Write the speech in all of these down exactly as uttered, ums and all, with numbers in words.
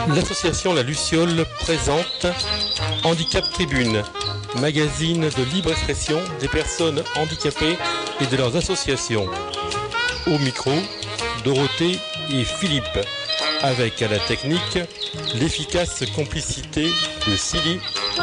L'association La Luciole présente Handicap Tribune, magazine de libre expression des personnes handicapées et de leurs associations. Au micro, Dorothée et Philippe, avec à la technique l'efficace complicité de Silly.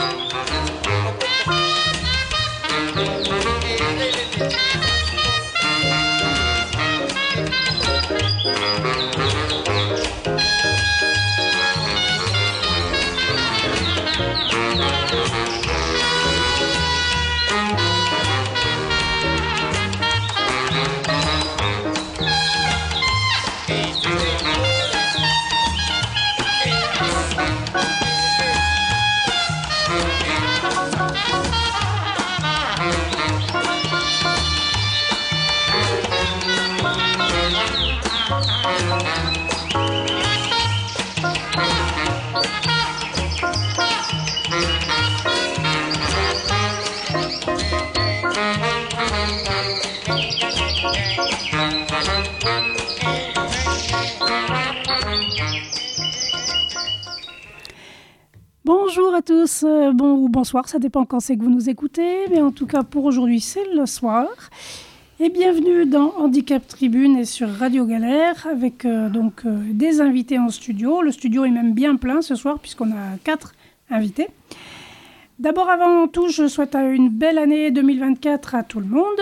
Bonjour à tous, euh, bon ou bonsoir, ça dépend quand c'est que vous nous écoutez, mais en tout cas pour aujourd'hui c'est le soir. Et bienvenue dans Handicap Tribune et sur Radio Galère avec euh, donc euh, des invités en studio. Le studio est même bien plein ce soir puisqu'on a quatre invités. D'abord avant tout, je souhaite une belle année deux mille vingt-quatre à tout le monde.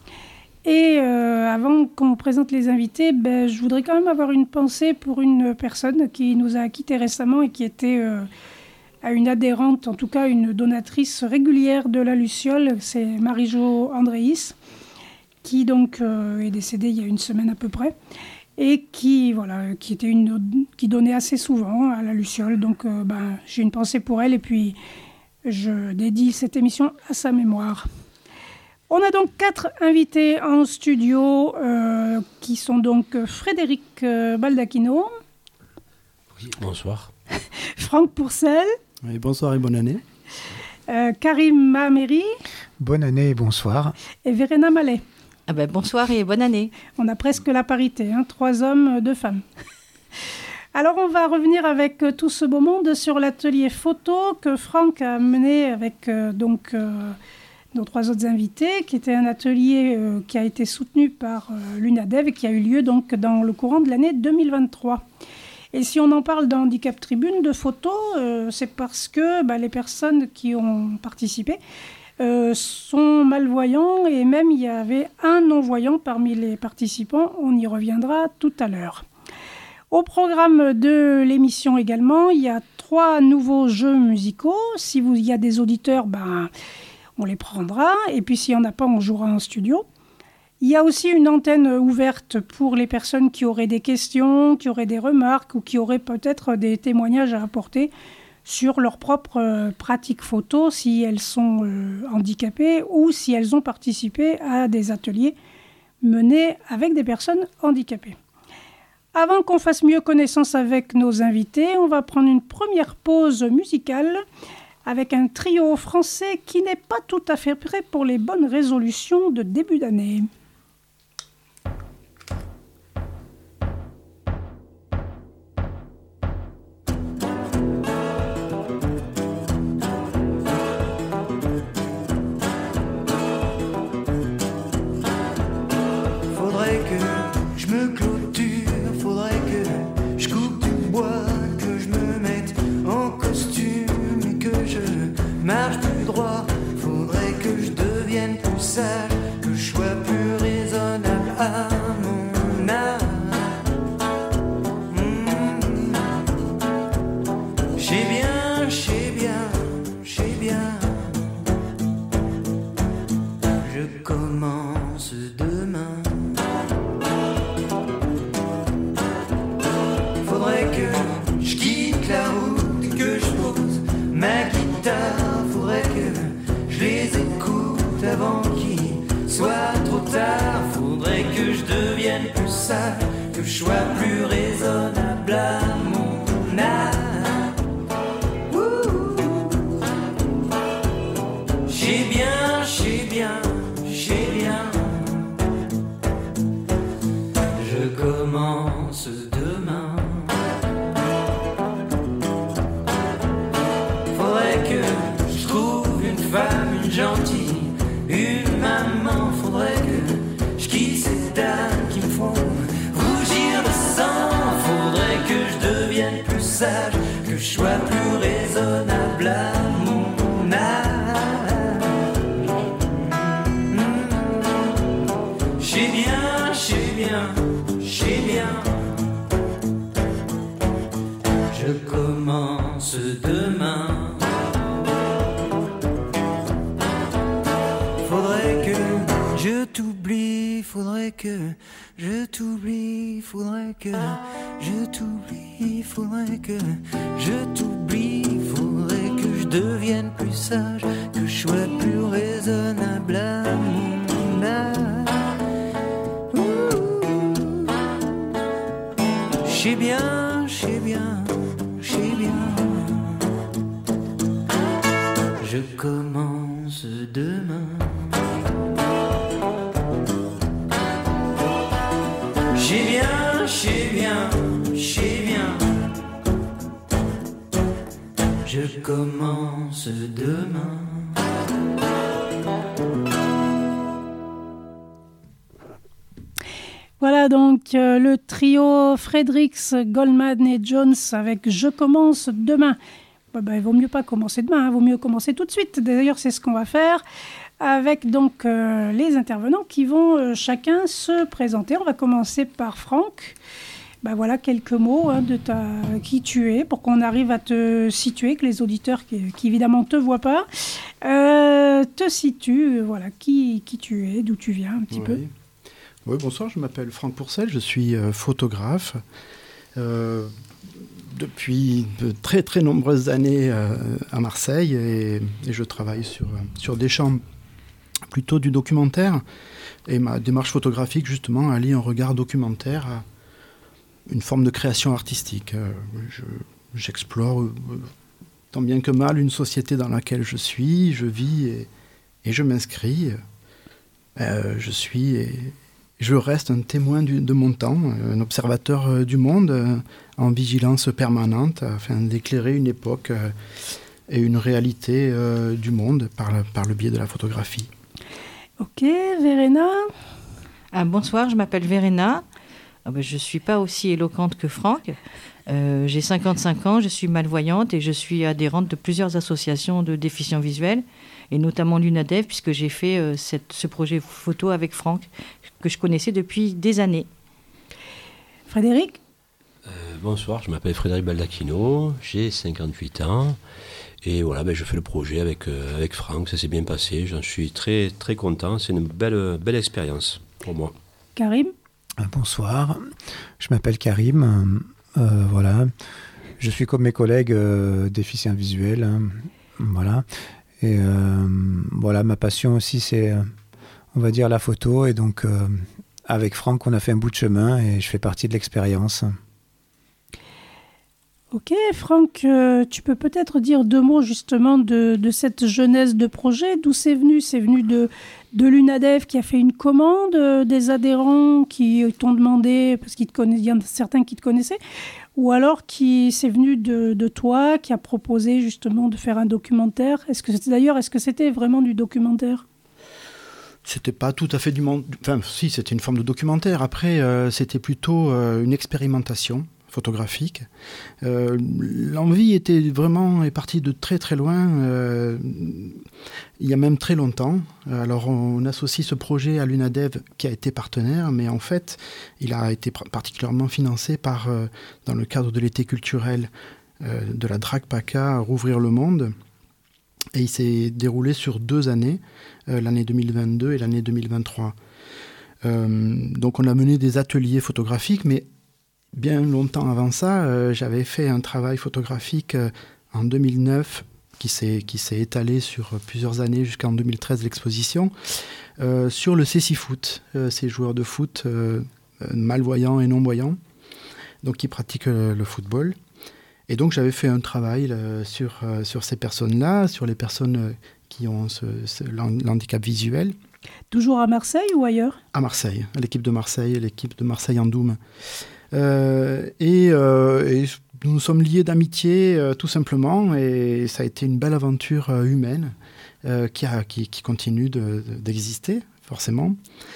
Et euh, avant qu'on présente les invités, ben, je voudrais quand même avoir une pensée pour une personne qui nous a quittés récemment et qui était euh, à une adhérente, en tout cas une donatrice régulière de la Luciole, c'est Marie-Jo Andréis, qui donc euh, est décédée il y a une semaine à peu près, et qui, voilà, qui, était une, qui donnait assez souvent à la Luciole. Donc euh, ben, j'ai une pensée pour elle et puis je dédie cette émission à sa mémoire. On a donc quatre invités en studio euh, qui sont donc Frédéric euh, Baldacchino. Oui, bonsoir. Franck Pourcel. Oui, bonsoir et bonne année. Euh, Karim Mahameri. Bonne année et bonsoir. Et Verena Mallet. Ah ben, bonsoir et bonne année. On a presque la parité, hein, trois hommes, deux femmes. Alors on va revenir avec euh, tout ce beau monde sur l'atelier photo que Franck a mené avec euh, donc, euh, nos trois autres invités, qui était un atelier euh, qui a été soutenu par euh, l'UNADEV et qui a eu lieu donc, dans le courant de l'année deux mille vingt-trois. Et si on en parle dans Handicap Tribune de photos, euh, c'est parce que bah, les personnes qui ont participé euh, sont malvoyants et même il y avait un non-voyant parmi les participants. On y reviendra tout à l'heure. Au programme de l'émission également, il y a trois nouveaux jeux musicaux. Si vous, il y a des auditeurs, ben, on les prendra. Et puis s'il n'y en a pas, on jouera en studio. Il y a aussi une antenne ouverte pour les personnes qui auraient des questions, qui auraient des remarques ou qui auraient peut-être des témoignages à apporter sur leur propre pratique photo, si elles sont euh, handicapées ou si elles ont participé à des ateliers menés avec des personnes handicapées. Avant qu'on fasse mieux connaissance avec nos invités, on va prendre une première pause musicale avec un trio français qui n'est pas tout à fait prêt pour les bonnes résolutions de début d'année. Marche plus droit, faudrait que je devienne plus sage, que je sois plus raisonnable à mon âge. Mmh. J'sais bien, j'sais bien, j'sais bien. Je commence demain. Faudrait que je quitte la route, que je pose ma guitare. Je les écoute avant qu'il soit trop tard. Faudrait que je devienne plus sage, que je sois plus raisonnable à mon âge. J'ai bien, j'ai bien, j'ai bien. Je commence demain. sage, que je sois plus raisonnable à mon âge. Je sais bien, je sais bien, je sais bien. Je commence demain. Faudrait que je t'oublie, faudrait que je t'oublie, faudrait que je t'oublie, faudrait que je t'oublie, faudrait que je devienne plus sage, que je sois plus raisonnable à mon âge. Je sais bien, je sais bien, je sais bien. Je commence demain. Je sais bien, je sais bien, je sais bien. Je commence demain. Voilà donc euh, le trio Fredericks, Goldman et Jones avec Je commence demain. Bah, bah, il vaut mieux pas commencer demain, il hein, vaut mieux commencer tout de suite. D'ailleurs, c'est ce qu'on va faire avec donc euh, les intervenants qui vont euh, chacun se présenter. On va commencer par Franck. Bah, voilà quelques mots hein, de ta, qui tu es pour qu'on arrive à te situer, que les auditeurs qui, qui évidemment ne te voient pas, euh, te situent. Voilà, qui, qui tu es, d'où tu viens un petit oui. peu. Oui, bonsoir, je m'appelle Franck Pourcel, je suis euh, photographe. Euh, depuis de très très nombreuses années euh, à Marseille et, et je travaille sur, sur des champs plutôt du documentaire. Et ma démarche photographique, justement, allie un regard documentaire à une forme de création artistique. Euh, je, j'explore euh, tant bien que mal une société dans laquelle je suis, je vis et, et je m'inscris. Euh, je suis... Et, Je reste un témoin du, de mon temps, un observateur euh, du monde, euh, en vigilance permanente, afin d'éclairer une époque euh, et une réalité euh, du monde par, la, par le biais de la photographie. Ok, Verena. Ah, bonsoir, je m'appelle Verena. Ah ben, je ne suis pas aussi éloquente que Franck. Euh, j'ai cinquante-cinq ans, je suis malvoyante et je suis adhérente de plusieurs associations de déficients visuels, et notamment l'UNADEF, puisque j'ai fait euh, cette, ce projet photo avec Franck, que je connaissais depuis des années. Frédéric. euh, Bonsoir, je m'appelle Frédéric Baldacchino, j'ai cinquante-huit ans, et voilà, ben, je fais le projet avec, euh, avec Franck, ça s'est bien passé, j'en suis très, très content, c'est une belle, belle expérience pour moi. Karim. Bonsoir, je m'appelle Karim, euh, voilà, je suis comme mes collègues euh, déficients visuels, hein, voilà, et euh, voilà, ma passion aussi c'est, euh, on va dire, la photo, et donc euh, avec Franck on a fait un bout de chemin et je fais partie de l'expérience. Ok, Franck, euh, tu peux peut-être dire deux mots justement de, de cette genèse de projet, d'où c'est venu? C'est venu de, de l'UNADEF qui a fait une commande, euh, des adhérents qui t'ont demandé, parce qu'il y en a certains qui te connaissaient, ou alors qui c'est venu de, de toi, qui a proposé justement de faire un documentaire. Est-ce que c'était, d'ailleurs, est-ce que c'était vraiment du documentaire? C'était pas tout à fait du monde. Enfin, si, c'était une forme de documentaire. Après, euh, c'était plutôt euh, une expérimentation photographique. Euh, l'envie était vraiment est partie de très très loin. Euh, il y a même très longtemps. Alors, on associe ce projet à l'UNADEF qui a été partenaire, mais en fait, il a été pr- particulièrement financé par, euh, dans le cadre de l'été culturel euh, de la DRAC-PACA Rouvrir le Monde. Et il s'est déroulé sur deux années, euh, l'année deux mille vingt-deux et l'année deux mille vingt-trois. Euh, donc on a mené des ateliers photographiques, mais bien longtemps avant ça, euh, j'avais fait un travail photographique euh, en deux mille neuf qui s'est, qui s'est étalé sur plusieurs années jusqu'en deux mille treize, l'exposition, euh, sur le cécifoot, euh, ces joueurs de foot euh, malvoyants et non-voyants, donc qui pratiquent euh, le football. Et donc j'avais fait un travail euh, sur, euh, sur ces personnes-là, sur les personnes euh, qui ont ce, ce, l'handicap visuel. Toujours à Marseille ou ailleurs? À Marseille, à l'équipe de Marseille, l'équipe de Marseille en Doum. Euh, et, euh, et nous nous sommes liés d'amitié euh, tout simplement, et ça a été une belle aventure euh, humaine euh, qui, a, qui, qui continue de, de, d'exister, forcément.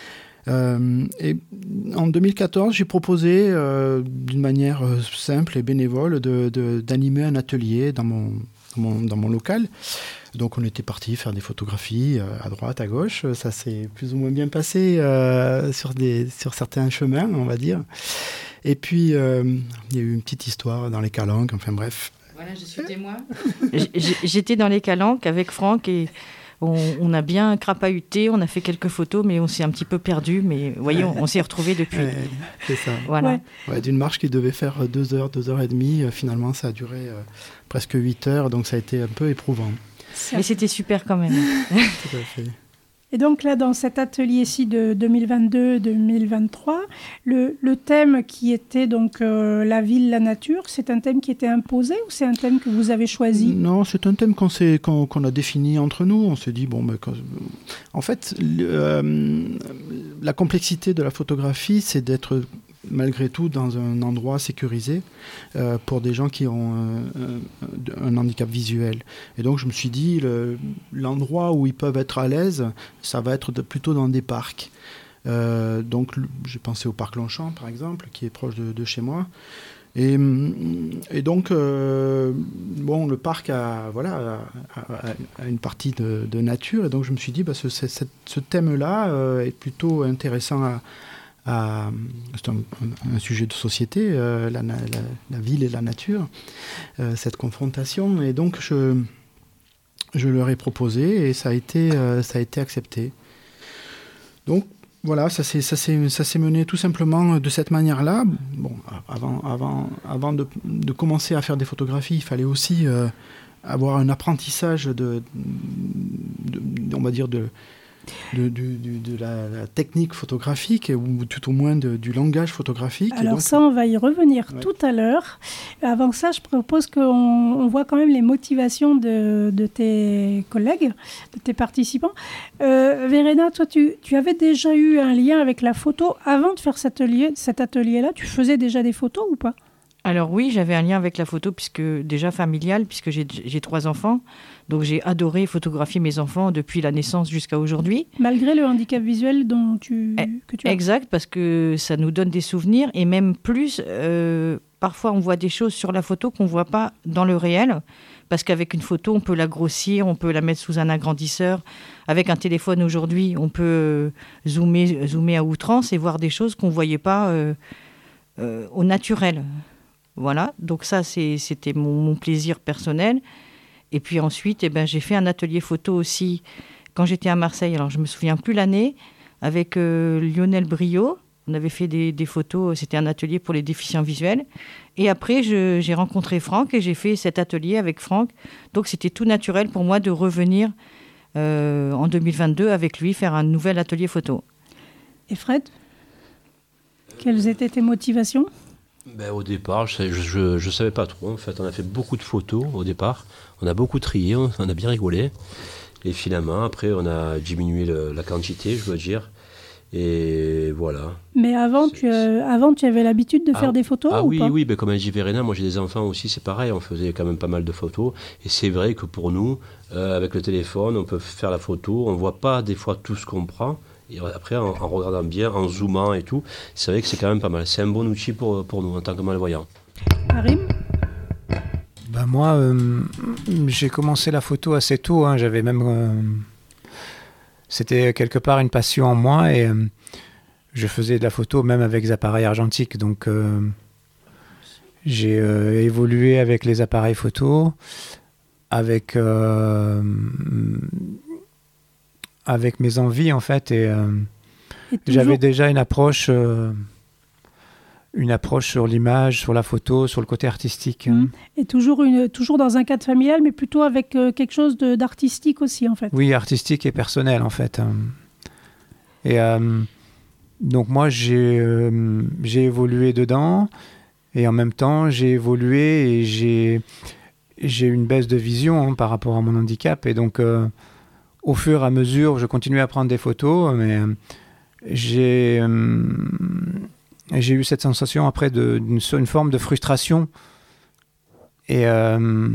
Euh, et en deux mille quatorze, j'ai proposé, euh, d'une manière euh, simple et bénévole, de, de, d'animer un atelier dans mon, dans mon, dans mon local. Donc on était parti faire des photographies euh, à droite, à gauche. Ça s'est plus ou moins bien passé euh, sur, des, sur certains chemins, on va dire. Et puis, euh, il y a eu une petite histoire dans les calanques, enfin bref. Voilà, je suis témoin. J'étais dans les calanques avec Franck et on, on a bien crapahuté, on a fait quelques photos, mais on s'est un petit peu perdu. Mais vous voyez, on, on s'est retrouvés depuis. Ouais, c'est ça. Voilà. Ouais. Ouais, d'une marche qui devait faire deux heures, deux heures et demie, euh, finalement ça a duré euh, presque huit heures, donc ça a été un peu éprouvant. Mais c'était super quand même. Tout à fait. Et donc là, dans cet atelier-ci de deux mille vingt-deux deux mille vingt-trois, le, le thème qui était donc euh, la ville, la nature, c'est un thème qui était imposé ou c'est un thème que vous avez choisi ? Non, c'est un thème qu'on, s'est, qu'on, qu'on a défini entre nous. On s'est dit, bon, ben, quand... en fait, le, euh, la complexité de la photographie, c'est d'être malgré tout dans un endroit sécurisé euh, pour des gens qui ont un, un, un handicap visuel. Et donc je me suis dit, le, l'endroit où ils peuvent être à l'aise, ça va être de, plutôt dans des parcs. Euh, donc j'ai pensé au parc Longchamp par exemple, qui est proche de, de chez moi. Et, et donc, euh, bon, le parc a, voilà, a, a, a une partie de, de nature. Et donc je me suis dit, bah, ce, ce, ce thème-là euh, est plutôt intéressant à À, c'est un, un, un sujet de société, euh, la, la, la ville et la nature, euh, cette confrontation. Et donc, je, je leur ai proposé et ça a été, euh, ça a été accepté. Donc, voilà, ça s'est, ça, s'est, ça s'est mené tout simplement de cette manière-là. Bon, avant, avant, avant de, de commencer à faire des photographies, il fallait aussi euh, avoir un apprentissage de, de, de on va dire, de... De, de, de, de la, la technique photographique ou tout au moins de, du langage photographique. Alors donc, ça, on va y revenir ouais. tout à l'heure. Avant ça, je propose qu'on on voit quand même les motivations de, de tes collègues, de tes participants. Euh, Verena, toi, tu, tu avais déjà eu un lien avec la photo avant de faire cet atelier, cet atelier-là. Tu faisais déjà des photos ou pas ? Alors oui, j'avais un lien avec la photo, puisque déjà familial, puisque j'ai, j'ai trois enfants. Donc j'ai adoré photographier mes enfants depuis la naissance jusqu'à aujourd'hui. Malgré le handicap visuel dont tu, que tu as. Exact, parce que ça nous donne des souvenirs. Et même plus, euh, parfois on voit des choses sur la photo qu'on ne voit pas dans le réel. Parce qu'avec une photo, on peut la grossir, on peut la mettre sous un agrandisseur. Avec un téléphone aujourd'hui, on peut zoomer, zoomer à outrance et voir des choses qu'on ne voyait pas euh, euh, au naturel. Voilà, donc ça, c'est, c'était mon, mon plaisir personnel. Et puis ensuite, eh ben, j'ai fait un atelier photo aussi quand j'étais à Marseille. Alors, je ne me souviens plus l'année, avec euh, Lionel Brio. On avait fait des, des photos, c'était un atelier pour les déficients visuels. Et après, je, j'ai rencontré Franck et j'ai fait cet atelier avec Franck. Donc, c'était tout naturel pour moi de revenir euh, en deux mille vingt-deux avec lui, faire un nouvel atelier photo. Et Fred, quelles étaient tes motivations ? Ben, au départ, je ne savais pas trop. En fait, on a fait beaucoup de photos au départ. On a beaucoup trié, on, on a bien rigolé. Et finalement, après, on a diminué le, la quantité, je dois dire. Et voilà. Mais avant, tu, euh, avant tu avais l'habitude de ah, faire des photos ah, ou oui, pas ? oui, ben, comme a dit Verena, moi j'ai des enfants aussi, c'est pareil. On faisait quand même pas mal de photos. Et c'est vrai que pour nous, euh, avec le téléphone, on peut faire la photo. On ne voit pas des fois tout ce qu'on prend. Et après, en, en regardant bien, en zoomant et tout, c'est vrai que c'est quand même pas mal. C'est un bon outil pour, pour nous en tant que malvoyants. Karim ? Ben moi, euh, j'ai commencé la photo assez tôt. Hein. J'avais même, euh, c'était quelque part une passion en moi et euh, je faisais de la photo même avec des appareils argentiques. Donc, euh, j'ai euh, évolué avec les appareils photo, avec euh, avec mes envies en fait et, euh, et toujours... j'avais déjà une approche euh, une approche sur l'image, sur la photo, sur le côté artistique. Mmh. Et toujours une toujours dans un cadre familial, mais plutôt avec euh, quelque chose de, d'artistique aussi en fait. Oui, artistique et personnel en fait. Et euh, donc moi j'ai euh, j'ai évolué dedans et en même temps j'ai évolué et j'ai j'ai une baisse de vision hein, par rapport à mon handicap et donc euh, au fur et à mesure, je continuais à prendre des photos, mais euh, j'ai, euh, j'ai eu cette sensation après de, d'une une forme de frustration. Et euh,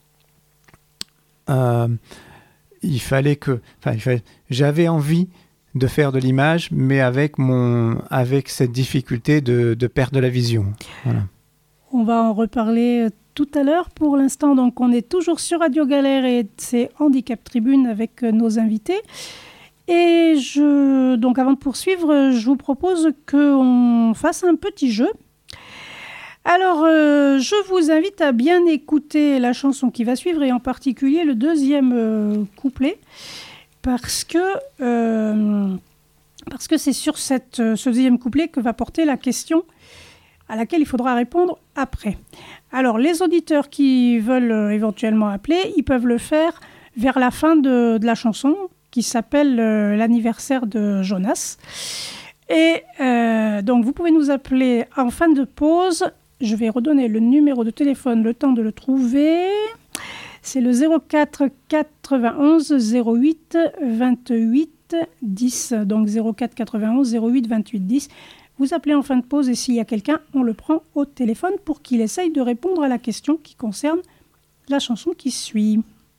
euh, il fallait que... Enfin, il fallait, j'avais envie de faire de l'image, mais avec, mon, avec cette difficulté de, de perte de la vision. Voilà. On va en reparler tout à l'heure. Pour l'instant, donc, on est toujours sur Radio Galère et c'est Handicap Tribune avec nos invités. Et je, donc avant de poursuivre, je vous propose qu'on fasse un petit jeu. Alors, euh, je vous invite à bien écouter la chanson qui va suivre et en particulier le deuxième euh, couplet parce que, euh, parce que c'est sur cette, ce deuxième couplet que va porter la question à laquelle il faudra répondre après. Alors, les auditeurs qui veulent euh, éventuellement appeler, ils peuvent le faire vers la fin de, de la chanson qui s'appelle euh, l'anniversaire de Jonas. Et euh, donc, vous pouvez nous appeler en fin de pause. Je vais redonner le numéro de téléphone, le temps de le trouver. C'est le zéro quatre quatre-vingt-onze zéro huit vingt-huit dix. Donc, zéro quatre quatre-vingt-onze zéro huit vingt-huit dix. Vous appelez en fin de pause et s'il y a quelqu'un, on le prend au téléphone pour qu'il essaye de répondre à la question qui concerne la chanson qui suit.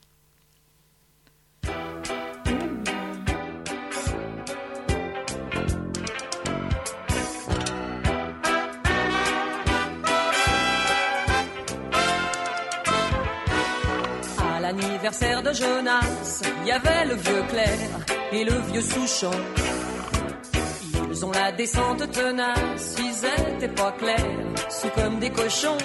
À l'anniversaire de Jonas, il y avait le vieux Claire et le vieux Souchon. Ils ont la descente tenace, ils étaient pas clairs, sous comme des cochons.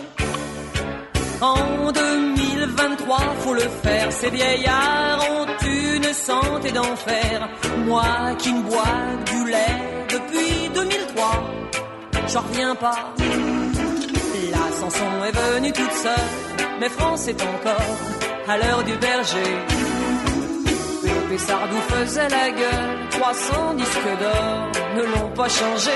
En deux mille vingt-trois, faut le faire, ces vieillards ont une santé d'enfer. Moi qui ne bois que du lait depuis deux mille trois, j'en reviens pas. La chanson est venue toute seule, mais France est encore à l'heure du berger. Pépé Sardou faisait la gueule, trois cents disques d'or ne l'ont pas changé.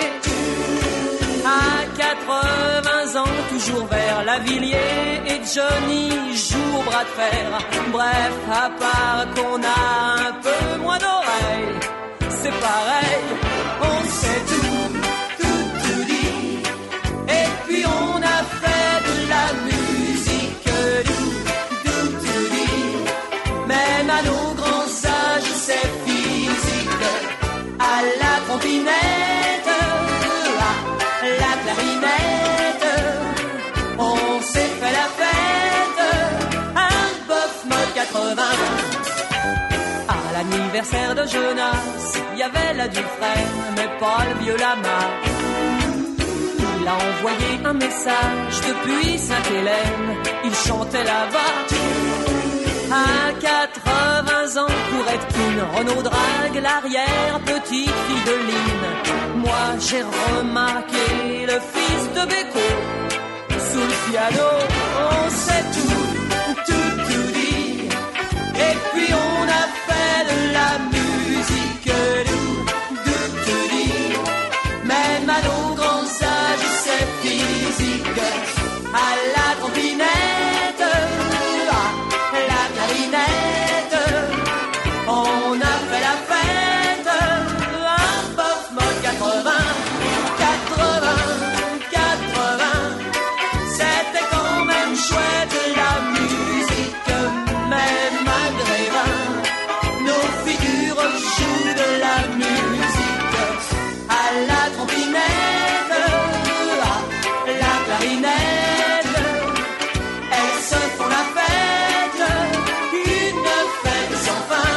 À quatre-vingts ans, toujours vers la Villiers, et Johnny joue au bras de fer. Bref, à part qu'on a un peu moins d'oreilles, c'est pareil, on sait tout, tout, tout dit. Et puis on a fait de la musique, tout, tout, tout dit. Même à nos grands âges, c'est physique. À la trompinette, à la clarinette, on s'est fait la fête. Un bof mode quatre-vingts. À l'anniversaire de Jonas, il y avait la Dufresne, mais pas le vieux Lama. Il a envoyé un message depuis Sainte-Hélène, il chantait là-bas. À quatre-vingts ans, pour être clean, Renaud drague l'arrière petite fille de Lynn. Moi j'ai remarqué le fils de Beko sous le piano. On sait tout, tout, tout dit. Et puis on a fait de la musique, tout, tout, tout dit. Même à nos grands âges, c'est physique. À la trompinette, à la clarinette, on a fait la fête. Un bof mode quatre-vingts, quatre-vingts, quatre-vingts. C'était quand même chouette la musique, même à Grévin. Nos figures jouent de la musique. À la trompinette, à la clarinette, elles se font la fête, une fête sans fin.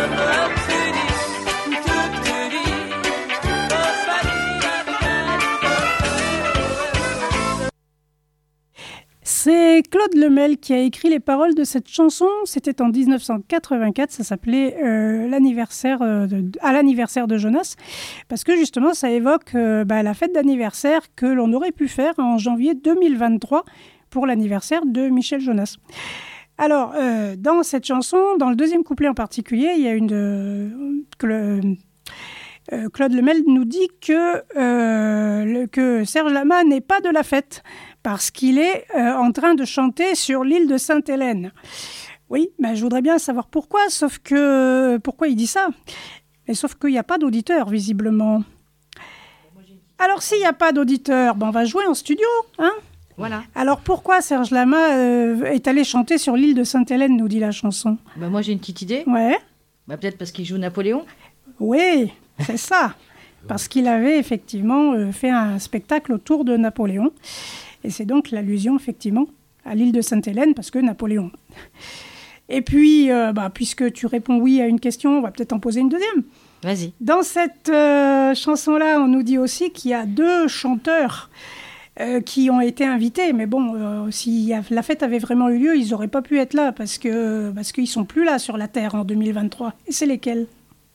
C'est Claude Lemel qui a écrit les paroles de cette chanson. C'était en dix-neuf cent quatre-vingt-quatre. Ça s'appelait euh, l'anniversaire euh, de, à l'anniversaire de Jonas, parce que justement, ça évoque euh, bah, la fête d'anniversaire que l'on aurait pu faire en janvier deux mille vingt-trois pour l'anniversaire de Michel Jonas. Alors, euh, dans cette chanson, dans le deuxième couplet en particulier, il y a une euh, que le, euh, Claude Lemel nous dit que euh, le, que Serge Lama n'est pas de la fête, parce qu'il est euh, en train de chanter sur l'île de Sainte-Hélène. Oui, ben, je voudrais bien savoir pourquoi, sauf que... Pourquoi il dit ça ? Mais sauf qu'il n'y a pas d'auditeur, visiblement. Alors, s'il n'y a pas d'auditeur, ben, on va jouer en studio, hein ? Voilà. Alors, pourquoi Serge Lama euh, est allé chanter sur l'île de Sainte-Hélène, nous dit la chanson ? Ben, moi, j'ai une petite idée. Ouais. Ben, peut-être parce qu'il joue Napoléon. Oui, C'est ça. Parce qu'il avait effectivement euh, fait un spectacle autour de Napoléon. Et c'est donc l'allusion, effectivement, à l'île de Sainte-Hélène, parce que Napoléon. Et puis, euh, bah, puisque tu réponds oui à une question, on va peut-être en poser une deuxième. Vas-y. Dans cette euh, chanson-là, on nous dit aussi qu'il y a deux chanteurs euh, qui ont été invités. Mais bon, euh, si la fête avait vraiment eu lieu, ils n'auraient pas pu être là, parce que, parce qu'ils ne sont plus là sur la Terre en deux mille vingt-trois. Et c'est lesquels ?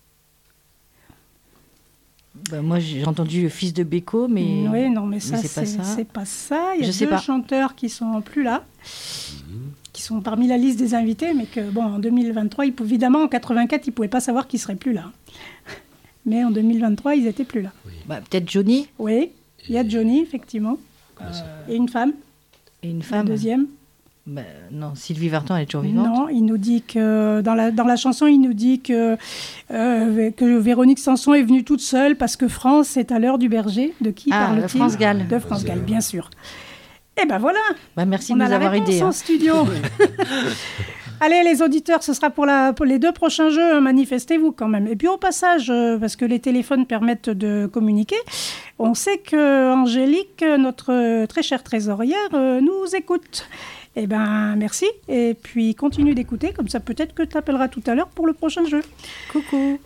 Bah, moi, j'ai entendu le fils de Beko, mais... Oui, non, mais ça, mais c'est, c'est, pas ça. c'est pas ça. Il y a Je sais deux pas. chanteurs qui sont plus là, qui sont parmi la liste des invités, mais que, bon, en deux mille vingt-trois, ils pouvaient, évidemment, en quatre-vingt-quatre, ils ne pouvaient pas savoir qu'ils ne seraient plus là. Mais en deux mille vingt-trois, ils n'étaient plus là. Oui. Bah, peut-être Johnny Oui, il y a Johnny, effectivement. Comment ça Et une femme, et une la femme. deuxième. Bah, non, Sylvie Vartan, elle est toujours vivante. Non, il nous dit que dans la, dans la chanson, il nous dit que, euh, que Véronique Sanson est venue toute seule parce que France est à l'heure du berger. De qui Ah, parle-t-il ? de France Gall. De France Gall, bien sûr. Eh ben voilà, Bah, merci on de a nous la avoir réponse aidés. en hein. studio. Allez, les auditeurs, ce sera pour, la, pour les deux prochains jeux, hein, manifestez-vous quand même. Et puis au passage, euh, parce que les téléphones permettent de communiquer, on sait que Angélique, notre euh, très chère trésorière, euh, nous écoute. Eh bien, merci. Et puis, continue d'écouter. Comme ça, peut-être que tu appelleras tout à l'heure pour le prochain jeu. Coucou.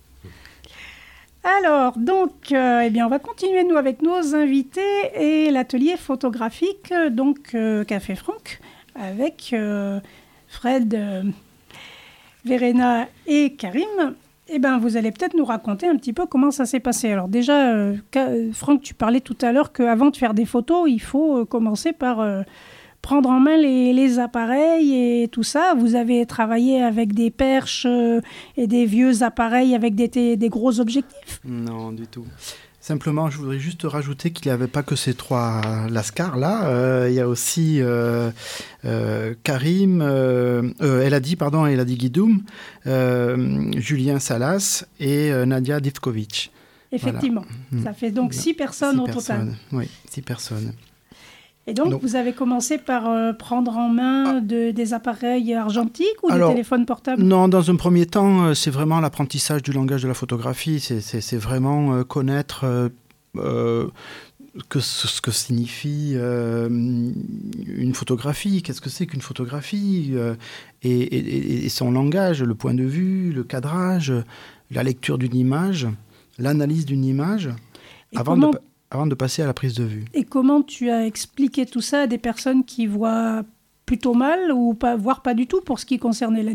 Alors, donc, euh, eh bien, on va continuer, nous, avec nos invités et l'atelier photographique euh, donc, euh, qu'a fait Franck avec euh, Fred, euh, Verena et Karim. Eh bien, vous allez peut-être nous raconter un petit peu comment ça s'est passé. Alors déjà, euh, Franck, tu parlais tout à l'heure qu'avant de faire des photos, il faut euh, commencer par... Euh, prendre en main les, les appareils et tout ça. Vous avez travaillé avec des perches euh, et des vieux appareils avec des, des gros objectifs ? Non, du tout. Simplement, je voudrais juste rajouter qu'il n'y avait pas que ces trois lascars-là. Euh, il y a aussi euh, euh, Karim, euh, euh, Eladi, pardon, Eladi Guidoum, euh, Julien Salas et euh, Nadia Divkovic. Effectivement. Voilà. Ça fait donc six personnes six au personnes. total. Oui, six personnes. Et donc, donc, vous avez commencé par euh, prendre en main de, des appareils argentiques ou alors, des téléphones portables ? Non, dans un premier temps, euh, c'est vraiment l'apprentissage du langage de la photographie. C'est, c'est, c'est vraiment euh, connaître euh, euh, que ce, ce que signifie euh, une photographie. Qu'est-ce que c'est qu'une photographie euh, et, et, et son langage, le point de vue, le cadrage, la lecture d'une image, l'analyse d'une image, Et avant comment... de... avant de passer à la prise de vue. Et comment tu as expliqué tout ça à des personnes qui voient plutôt mal ou pas, voire pas du tout pour ce qui concerne Eladi ?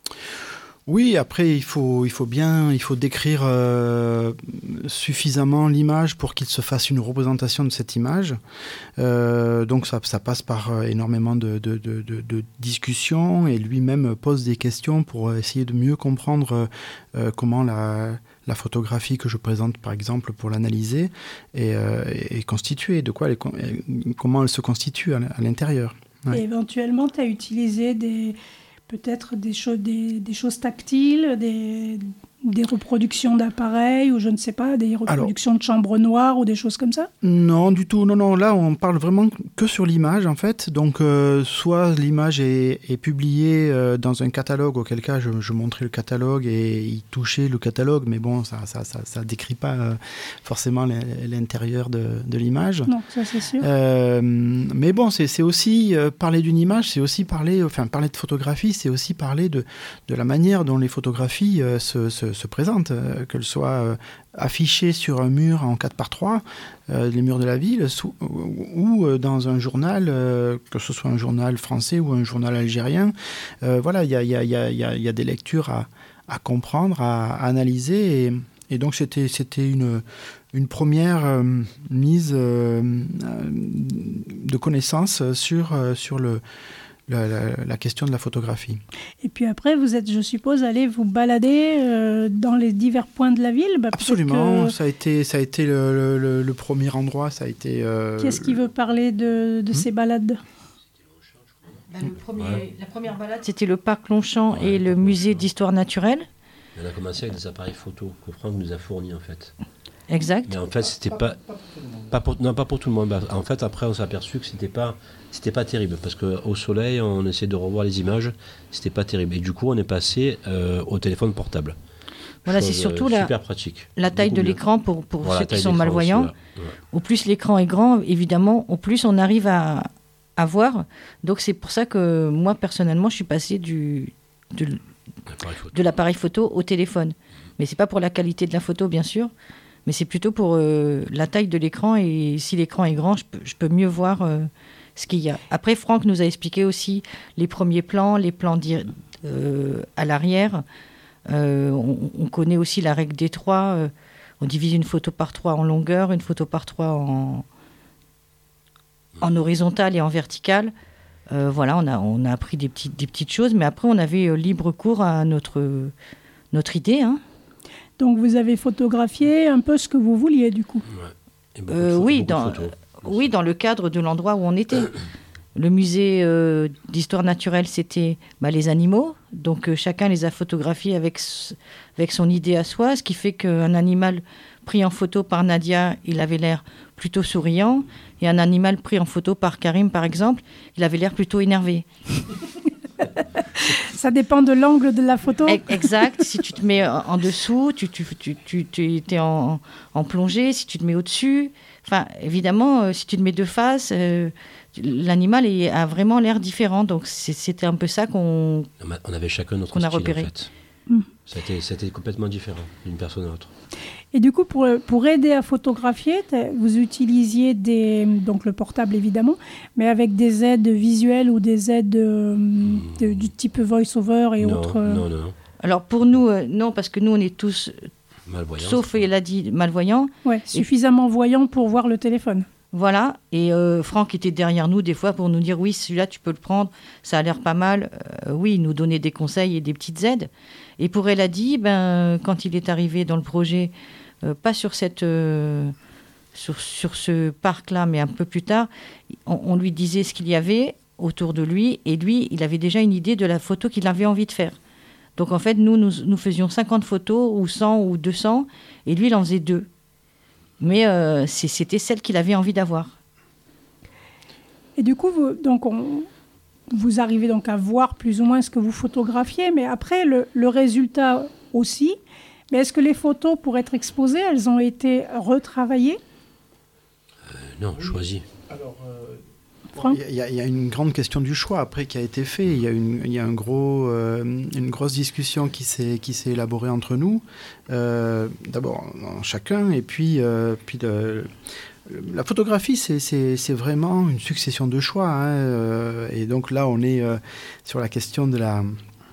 Oui, après, il faut, il faut bien il faut décrire euh, suffisamment l'image pour qu'il se fasse une représentation de cette image. Euh, donc ça, ça passe par euh, énormément de, de, de, de, de discussions et lui-même pose des questions pour essayer de mieux comprendre euh, comment la... la photographie que je présente, par exemple, pour l'analyser, est, euh, est constituée, de quoi elle est, comment elle se constitue à l'intérieur. Ouais. Et éventuellement, tu as utilisé des, peut-être des, cho- des, des choses tactiles, des, des reproductions d'appareils, ou je ne sais pas, des reproductions Alors, de chambres noires, ou des choses comme ça ? Non, du tout. Non, non. Là, on parle vraiment que sur l'image, en fait. Donc, euh, soit l'image est, est publiée euh, dans un catalogue, auquel cas je, je montrais le catalogue et il touchait le catalogue, mais bon, ça ça, ça, ça décrit pas euh, forcément l'intérieur de, de l'image. Non, ça c'est sûr. Euh, mais bon, c'est, c'est aussi euh, parler d'une image, c'est aussi parler, enfin parler de photographie, c'est aussi parler de, de la manière dont les photographies euh, se, se, se présentent, euh, qu'elles soient euh, affichées sur un mur en quatre par trois, euh, les murs de la ville, sous, ou euh, dans un journal, euh, que ce soit un journal français ou un journal algérien. Euh, voilà, il y a, y, a, y, a, y, a, y a des lectures à, à comprendre, à, à analyser, et, et donc c'était, c'était une, une première euh, mise euh, de connaissances sur, euh, sur le La, la, la question de la photographie. Et puis après, vous êtes, je suppose, allé vous balader euh, dans les divers points de la ville. Bah, Absolument, que... ça a été, ça a été le, le, le premier endroit. Ça a été. Euh, Qui est-ce qui veut parler de, de hmm. ces balades ? Bah, le premier, ouais. La première balade, c'était le parc Longchamp ouais, et le musée d'histoire naturelle. On a commencé avec des appareils photo que Franck nous a fournis en fait. Exact. Mais en fait, c'était pas, pas pour, non, pas pour tout le monde. En fait, après, on s'est aperçu que c'était pas, c'était pas terrible parce qu'au soleil, on essayait de revoir les images, c'était pas terrible. Et du coup, on est passé euh, au téléphone portable. Voilà, Chose, c'est surtout euh, la, super pratique. la taille Beaucoup de mieux. l'écran pour, pour Voilà, ceux la qui taille sont d'écran malvoyants. aussi, ouais. Ouais. Au plus l'écran est grand, évidemment, au plus on arrive à, à voir. Donc c'est pour ça que moi, personnellement, je suis passée du, de, Appareil photo. de l'appareil photo au téléphone. Mais c'est pas pour la qualité de la photo, bien sûr, mais c'est plutôt pour euh, la taille de l'écran. Et si l'écran est grand, je peux, je peux mieux voir euh, ce qu'il y a. Après, Franck nous a expliqué aussi les premiers plans, les plans di- euh, à l'arrière. Euh, on, on connaît aussi la règle des trois. Euh, on divise une photo par trois en longueur, une photo par trois en, en horizontal et en vertical. Euh, voilà, on a, on a appris des petites, des petites choses, mais après, on avait euh, libre cours à notre, notre idée. Hein. Donc vous avez photographié un peu ce que vous vouliez du coup. Ouais. Et beaucoup de Euh, photos, oui, beaucoup de dans, photos. oui, dans le cadre de l'endroit où on était. Le musée euh, d'histoire naturelle, c'était bah, les animaux. Donc euh, chacun les a photographiés avec, s- avec son idée à soi, ce qui fait qu'un animal pris en photo par Nadia, il avait l'air plutôt souriant. Et un animal pris en photo par Karim, par exemple, il avait l'air plutôt énervé. Ça dépend de l'angle de la photo. E- Exact. Si tu te mets en en dessous, tu, tu, tu, tu, tu es en, en plongée. Si tu te mets au-dessus, enfin, évidemment, euh, si tu te mets de face, euh, l'animal est- a vraiment l'air différent. Donc, c'est- c'était un peu ça qu'on... On a- On avait chacun notre qu'on a style, repéré. en fait. Mm. C'était, c'était complètement différent d'une personne à l'autre. Et du coup, pour, pour aider à photographier, t'as- vous utilisiez des, donc le portable évidemment, mais avec des aides visuelles ou des aides euh, de- du type voice-over et non, autres. euh, non, non, non. Alors, pour nous, euh, non, parce que nous, on est tous, Malvoyance. sauf, elle a dit, malvoyants. Ouais, suffisamment voyants pour voir le téléphone. Voilà, et euh, Franck était derrière nous des fois pour nous dire oui, celui-là tu peux le prendre, ça a l'air pas mal. Euh, oui, il nous donnait des conseils et des petites aides. Et pour Eladi, ben, quand il est arrivé dans le projet, euh, pas sur, cette, euh, sur, sur ce parc-là, mais un peu plus tard, on, on lui disait ce qu'il y avait autour de lui, et lui, il avait déjà une idée de la photo qu'il avait envie de faire. Donc en fait, nous, nous, nous faisions cinquante photos, ou cent, ou deux cents, et lui, il en faisait deux. Mais euh, c'est- c'était celle qu'il avait envie d'avoir. Et du coup, vous, donc on, vous arrivez donc à voir plus ou moins ce que vous photographiez, mais après, le, le résultat aussi. Mais est-ce que les photos, pour être exposées, elles ont été retravaillées? Euh, non, choisi. Alors, euh, Franck il y, a- il y a une grande question du choix après qui a été fait. Il y a une, il y a un gros, euh, une grosse discussion qui s'est qui s'est élaborée entre nous. Euh, D'abord en chacun, et puis euh, puis le- la photographie, c'est c'est- c'est vraiment une succession de choix. Hein, euh, et donc là, on est euh, sur la question de la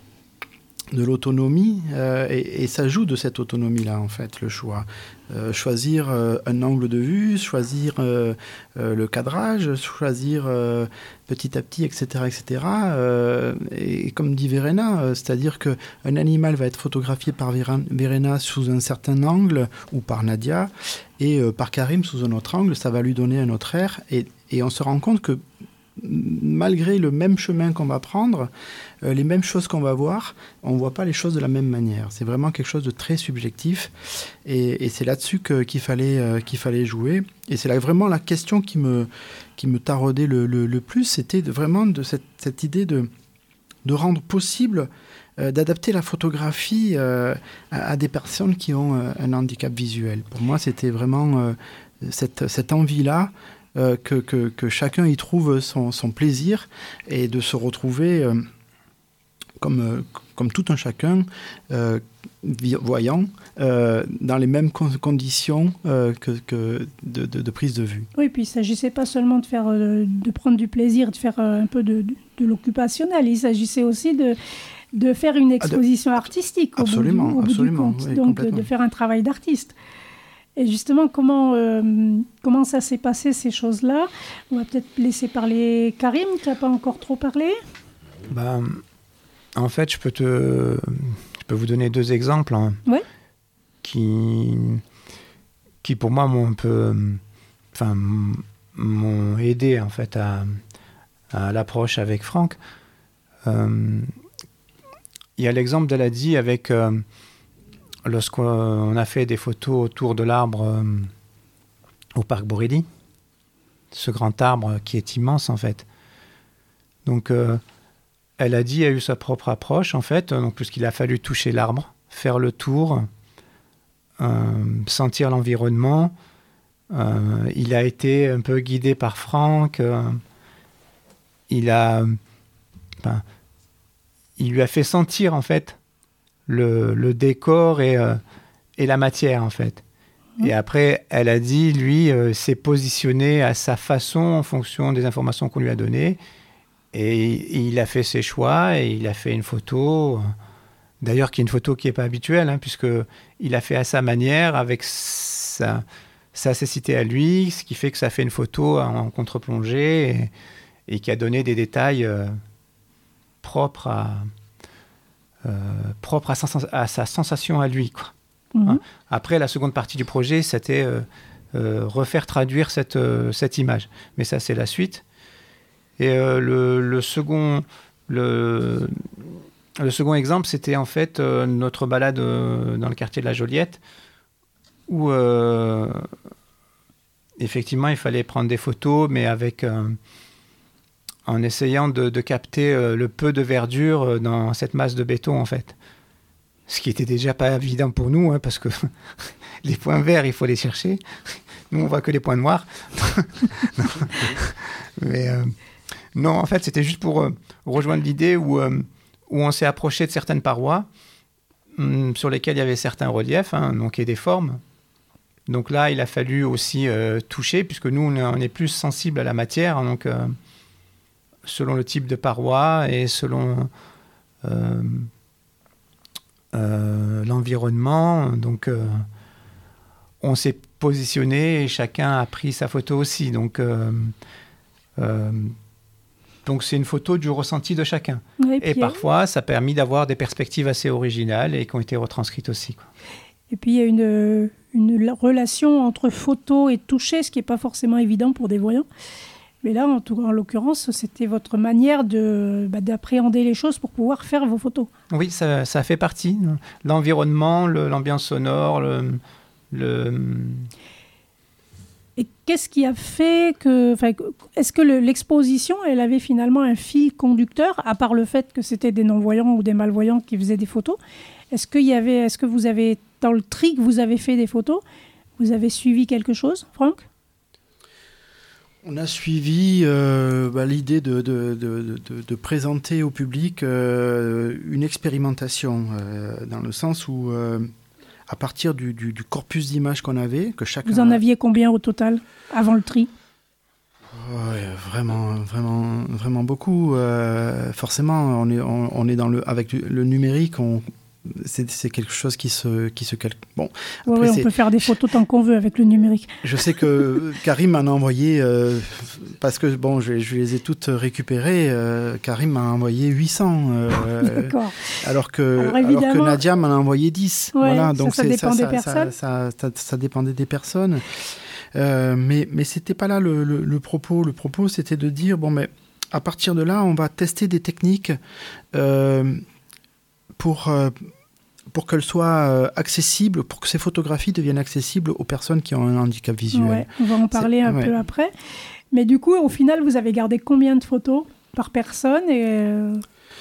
de l'autonomie, euh, et, et ça joue de cette autonomie-là, en fait, le choix. Euh, choisir euh, un angle de vue, choisir euh, euh, le cadrage, choisir euh, petit à petit, et cetera, et cetera. Euh, et comme dit Verena, euh, c'est-à-dire qu'un animal va être photographié par Vera- Verena sous un certain angle, ou par Nadia, et euh, par Karim sous un autre angle, ça va lui donner un autre air, et, et on se rend compte que malgré le même chemin qu'on va prendre, euh, les mêmes choses qu'on va voir, on ne voit pas les choses de la même manière. C'est vraiment quelque chose de très subjectif, et, et c'est là-dessus que, qu'il, fallait, euh, qu'il fallait jouer. Et c'est là vraiment la question qui me, qui me taraudait le, le, le plus, c'était de, vraiment de cette, cette idée de, de rendre possible euh, d'adapter la photographie euh, à, à des personnes qui ont euh, un handicap visuel. Pour moi, c'était vraiment euh, cette, cette envie-là, Euh, que, que, que chacun y trouve son, son plaisir, et de se retrouver euh, comme, euh, comme tout un chacun euh, vi- voyant euh, dans les mêmes con- conditions euh, que, que de, de, de prise de vue. Oui, puis il ne s'agissait pas seulement de, faire, euh, de prendre du plaisir, de faire euh, un peu de, de, de l'occupationnel, il s'agissait aussi de, de faire une exposition artistique au Absolument, bout du, au bout absolument, du compte, oui, donc de, complètement. de faire un travail d'artiste. Et justement, comment, euh, comment ça s'est passé, ces choses-là? On va peut-être laisser parler Karim, tu n'as pas encore trop parlé. Ben, en fait, je peux, te, je peux vous donner deux exemples hein, Ouais. qui, qui, pour moi, m'ont un peu, enfin, m'ont aidé en fait à, à l'approche avec Franck. Euh, Il y a l'exemple d'Eladi avec euh, lorsqu'on a fait des photos autour de l'arbre euh, au parc Borelli, ce grand arbre qui est immense en fait. Donc, euh, Eladi a eu sa propre approche en fait, donc, puisqu'il a fallu toucher l'arbre, faire le tour, euh, sentir l'environnement. Euh, il a été un peu guidé par Franck. Euh, il a, ben, il lui a fait sentir en fait le, le décor et, euh, et la matière en fait. Mmh. Et après, elle a dit, lui, euh, s'est positionné à sa façon en fonction des informations qu'on lui a données. Et, et il a fait ses choix et il a fait une photo. D'ailleurs, qui est une photo qui n'est pas habituelle, hein, puisqu'il a fait à sa manière avec sa sa cécité à lui, ce qui fait que ça fait une photo en contre-plongée et, et qui a donné des détails euh, propres, à, euh, propres à, sa, à sa sensation à lui, quoi. Mmh. Hein. Après, la seconde partie du projet, c'était euh, euh, refaire traduire cette, euh, cette image. Mais ça, c'est la suite. Et euh, le, le, second, le, le second exemple, c'était en fait euh, notre balade euh, dans le quartier de la Joliette, où euh, effectivement il fallait prendre des photos, mais avec, euh, en essayant de, de capter euh, le peu de verdure dans cette masse de béton en fait. Ce qui était déjà pas évident pour nous, hein, parce que les points verts, il faut les chercher. Nous, on voit que les points noirs. mais euh, non, en fait, c'était juste pour euh, rejoindre l'idée où, euh, où on s'est approché de certaines parois hum, sur lesquelles il y avait certains reliefs, hein, donc, et des formes. Donc là, il a fallu aussi euh, toucher, puisque nous, on est plus sensible à la matière, hein, donc euh, selon le type de paroi et selon euh, euh, l'environnement. Donc, euh, on s'est positionné et chacun a pris sa photo aussi. Donc, euh, euh, donc c'est une photo du ressenti de chacun. Oui, et, et parfois, ça a permis d'avoir des perspectives assez originales et qui ont été retranscrites aussi, quoi. Et puis, il y a une, une relation entre photo et toucher, ce qui n'est pas forcément évident pour des voyants. Mais là, en, tout, en l'occurrence, c'était votre manière de, bah, d'appréhender les choses pour pouvoir faire vos photos. Oui, ça, ça fait partie. L'environnement, le, l'ambiance sonore, le, le... Et qu'est-ce qui a fait que... Est-ce que le, l'exposition, elle avait finalement un fil conducteur, à part le fait que c'était des non-voyants ou des malvoyants qui faisaient des photos? Est-ce qu'il y avait, est-ce que vous avez, dans le tri que vous avez fait des photos, vous avez suivi quelque chose, Franck? On a suivi euh, bah, l'idée de, de, de, de, de présenter au public euh, une expérimentation, euh, dans le sens où, euh, à partir du, du, du corpus d'images qu'on avait, que chacun... Vous en aviez combien au total, avant le tri? Ouais, vraiment, vraiment, vraiment beaucoup. Euh, forcément, on est, on, on est dans le, avec le numérique, on... C'est, c'est quelque chose qui se, qui se calcule. Bon, après, ouais, on peut faire des photos tant qu'on veut avec le numérique. Je sais que Karim m'en a envoyé, euh, parce que bon, je, je les ai toutes récupérées. Euh, Karim m'a envoyé huit cents. Euh, D'accord. Alors que, alors, alors que Nadia m'en a envoyé dix. Ouais, voilà, donc ça, ça c'est, dépend ça, des ça, personnes. Ça, ça, ça, ça dépendait des personnes. Euh, mais, mais c'était pas là le, le, le propos. Le propos, c'était de dire, bon, mais à partir de là, on va tester des techniques euh, pour, euh, pour qu'elles soient euh, accessibles, pour que ces photographies deviennent accessibles aux personnes qui ont un handicap visuel. Ouais, on va en parler C'est, un ouais. peu après. Mais du coup, au final, vous avez gardé combien de photos par personne et euh...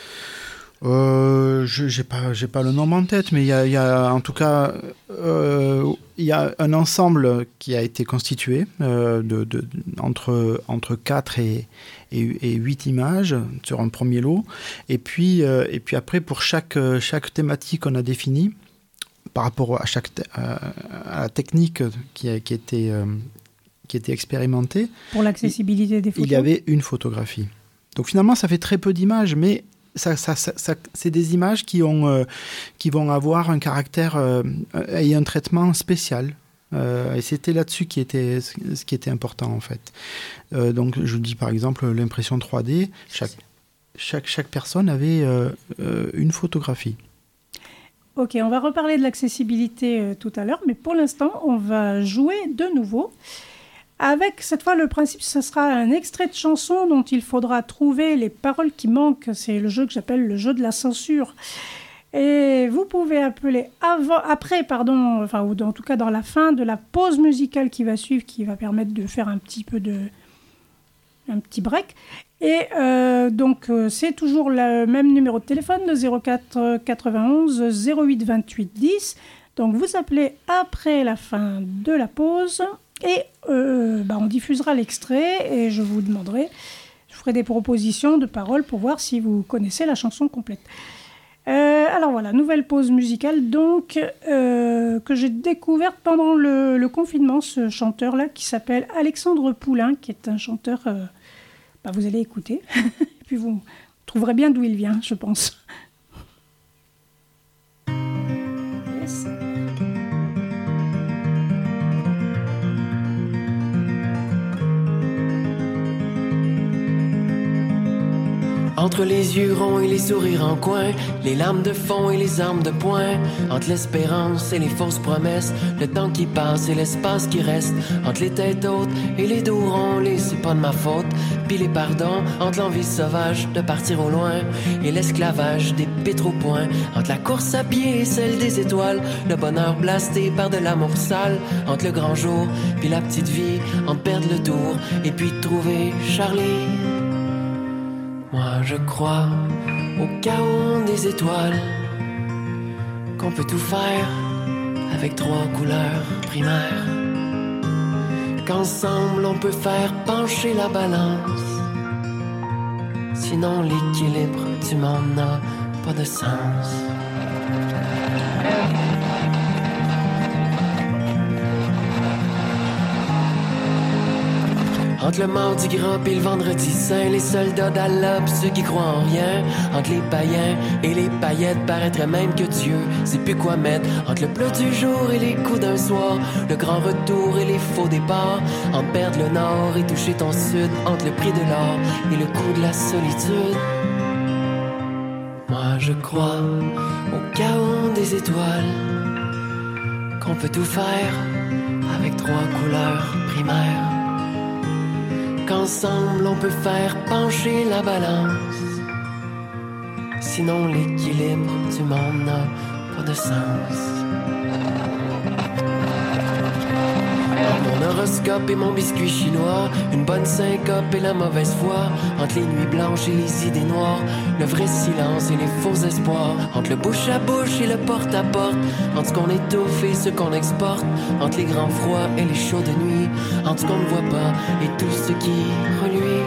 Euh, je j'ai pas j'ai pas le nombre en tête, mais il y a, y a en tout cas euh, il y a un ensemble qui a été constitué euh, de, de, de entre entre quatre et, et, et huit images sur un premier lot, et puis euh, et puis après pour chaque chaque thématique qu'on a définie par rapport à chaque à, à la technique qui a qui était euh, qui était expérimentée pour l'accessibilité des photos. Il y avait une photographie. Donc finalement ça fait très peu d'images, mais Ça, ça, ça, ça, c'est des images qui, ont, euh, qui vont avoir un caractère euh, et un traitement spécial. Euh, et c'était là-dessus qui était, ce qui était important, en fait. Euh, donc, je dis par exemple l'impression trois D. Chaque, chaque, chaque personne avait euh, euh, une photographie. Ok, on va reparler de l'accessibilité euh, tout à l'heure, mais pour l'instant, on va jouer de nouveau. Avec, cette fois, le principe, ce sera un extrait de chanson dont il faudra trouver les paroles qui manquent. C'est le jeu que j'appelle le jeu de la censure. Et vous pouvez appeler avant, après, pardon, enfin, ou en tout cas dans la fin de la pause musicale qui va suivre, qui va permettre de faire un petit peu de... un petit break. Et euh, donc, euh, c'est toujours le même numéro de téléphone, le zéro quatre quatre-vingt-onze zéro huit vingt-huit dix. Donc vous appelez après la fin de la pause et euh, bah, on diffusera l'extrait et je vous demanderai, je ferai des propositions de paroles pour voir si vous connaissez la chanson complète. Euh, alors voilà, nouvelle pause musicale donc euh, que j'ai découverte pendant le, le confinement, ce chanteur-là qui s'appelle Alexandre Poulain, qui est un chanteur, euh, bah, vous allez écouter, et puis vous trouverez bien d'où il vient, je pense. Yes. Entre les yeux ronds et les sourires en coin, les larmes de fond et les armes de poing, entre l'espérance et les fausses promesses, le temps qui passe et l'espace qui reste, entre les têtes hautes et les dos ronds, les c'est pas de ma faute, puis les pardons, entre l'envie sauvage de partir au loin et l'esclavage des pitres au point, entre la course à pied et celle des étoiles, le bonheur blasté par de l'amour sale, entre le grand jour puis la petite vie, entre perdre le tour et puis trouver Charlie. Moi je crois au chaos des étoiles, qu'on peut tout faire avec trois couleurs primaires, qu'ensemble on peut faire pencher la balance, sinon l'équilibre du monde n'a pas de sens. Entre le mardi gras et le vendredi saint, les soldats d'Allah pis ceux qui croient en rien, entre les païens et les paillettes, paraîtrait même que Dieu sait plus quoi mettre, entre le bleu du jour et les coups d'un soir, le grand retour et les faux départs, entre perdre le nord et toucher ton sud, entre le prix de l'or et le coût de la solitude. Moi je crois au chaos des étoiles, qu'on peut tout faire avec trois couleurs primaires, qu'ensemble on peut faire pencher la balance, sinon l'équilibre du monde n'a pas de sens. Mon horoscope et mon biscuit chinois, une bonne syncope et la mauvaise foi, entre les nuits blanches et les idées noires, le vrai silence et les faux espoirs, entre le bouche à bouche et le porte à porte, entre ce qu'on étouffe et ce qu'on exporte, entre les grands froids et les chauds de nuit, entre ce qu'on ne voit pas et tout ce qui reluit.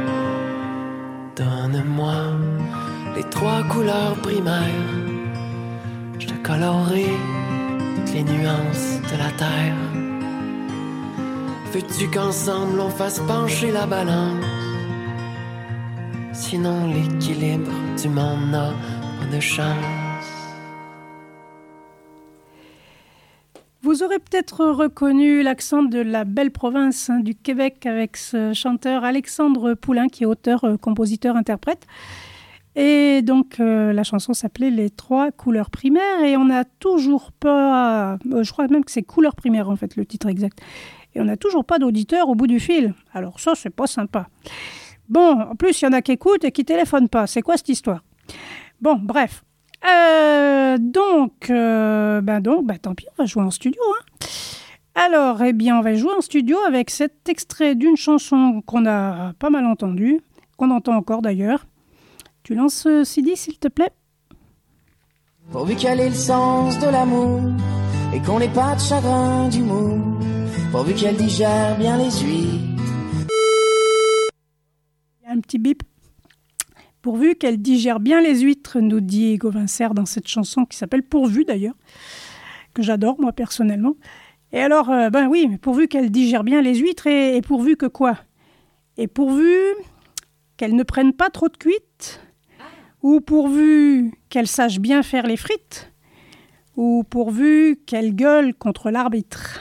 Donne-moi les trois couleurs primaires, je te colorerai toutes les nuances de la terre. Veux-tu qu'ensemble on fasse pencher la balance, sinon l'équilibre du monde n'a pas de chance. Vous aurez peut-être reconnu l'accent de la belle province hein, du Québec avec ce chanteur Alexandre Poulain qui est auteur, euh, compositeur, interprète. Et donc euh, la chanson s'appelait Les trois couleurs primaires et on n'a toujours pas, euh, je crois même que c'est couleurs primaires en fait le titre exact. Et on n'a toujours pas d'auditeur au bout du fil. Alors ça, c'est pas sympa. Bon, en plus, il y en a qui écoutent et qui téléphonent pas. C'est quoi cette histoire? Bon, bref. Euh, donc, euh, ben donc, ben tant pis, on va jouer en studio. Hein. Alors, eh bien, on va jouer en studio avec cet extrait d'une chanson qu'on a pas mal entendue, qu'on entend encore d'ailleurs. Tu lances Sidi, s'il te plaît? Pourvu qu'elle ait le sens de l'amour et qu'on n'ait pas de chagrin d'humour, pourvu qu'elle digère bien les huîtres. Il y a un petit bip. Pourvu qu'elle digère bien les huîtres, nous dit Gauvin Serre dans cette chanson qui s'appelle Pourvu d'ailleurs, que j'adore moi personnellement. Et alors, euh, ben oui, mais pourvu qu'elle digère bien les huîtres et, et pourvu que quoi? Et pourvu qu'elle ne prenne pas trop de cuites, ou pourvu qu'elle sache bien faire les frites, ou pourvu qu'elle gueule contre l'arbitre.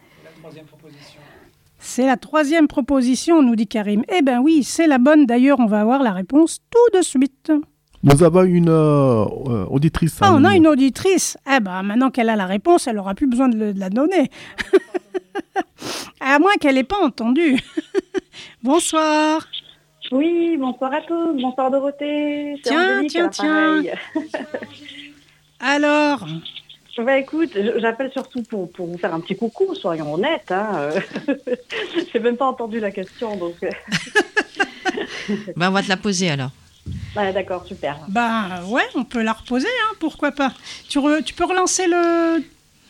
C'est la troisième proposition, nous dit Karim. Eh bien oui, c'est la bonne. D'ailleurs, on va avoir la réponse tout de suite. Nous avons une euh, auditrice. Ah, on a une auditrice. Eh bien, maintenant qu'elle a la réponse, elle n'aura plus besoin de, le, de la donner. À moins qu'elle n'ait pas entendu. Bonsoir. Oui, bonsoir à tous. Bonsoir Dorothée. C'est tiens, Angélique, tiens, tiens. Alors Bah écoute, j'appelle surtout pour, pour vous faire un petit coucou, soyons honnêtes. Hein. J'ai même pas entendu la question, donc... bah, on va te la poser alors. Ouais, d'accord, super. Bah ouais, on peut la reposer, hein, pourquoi pas. Tu, re, tu peux relancer le,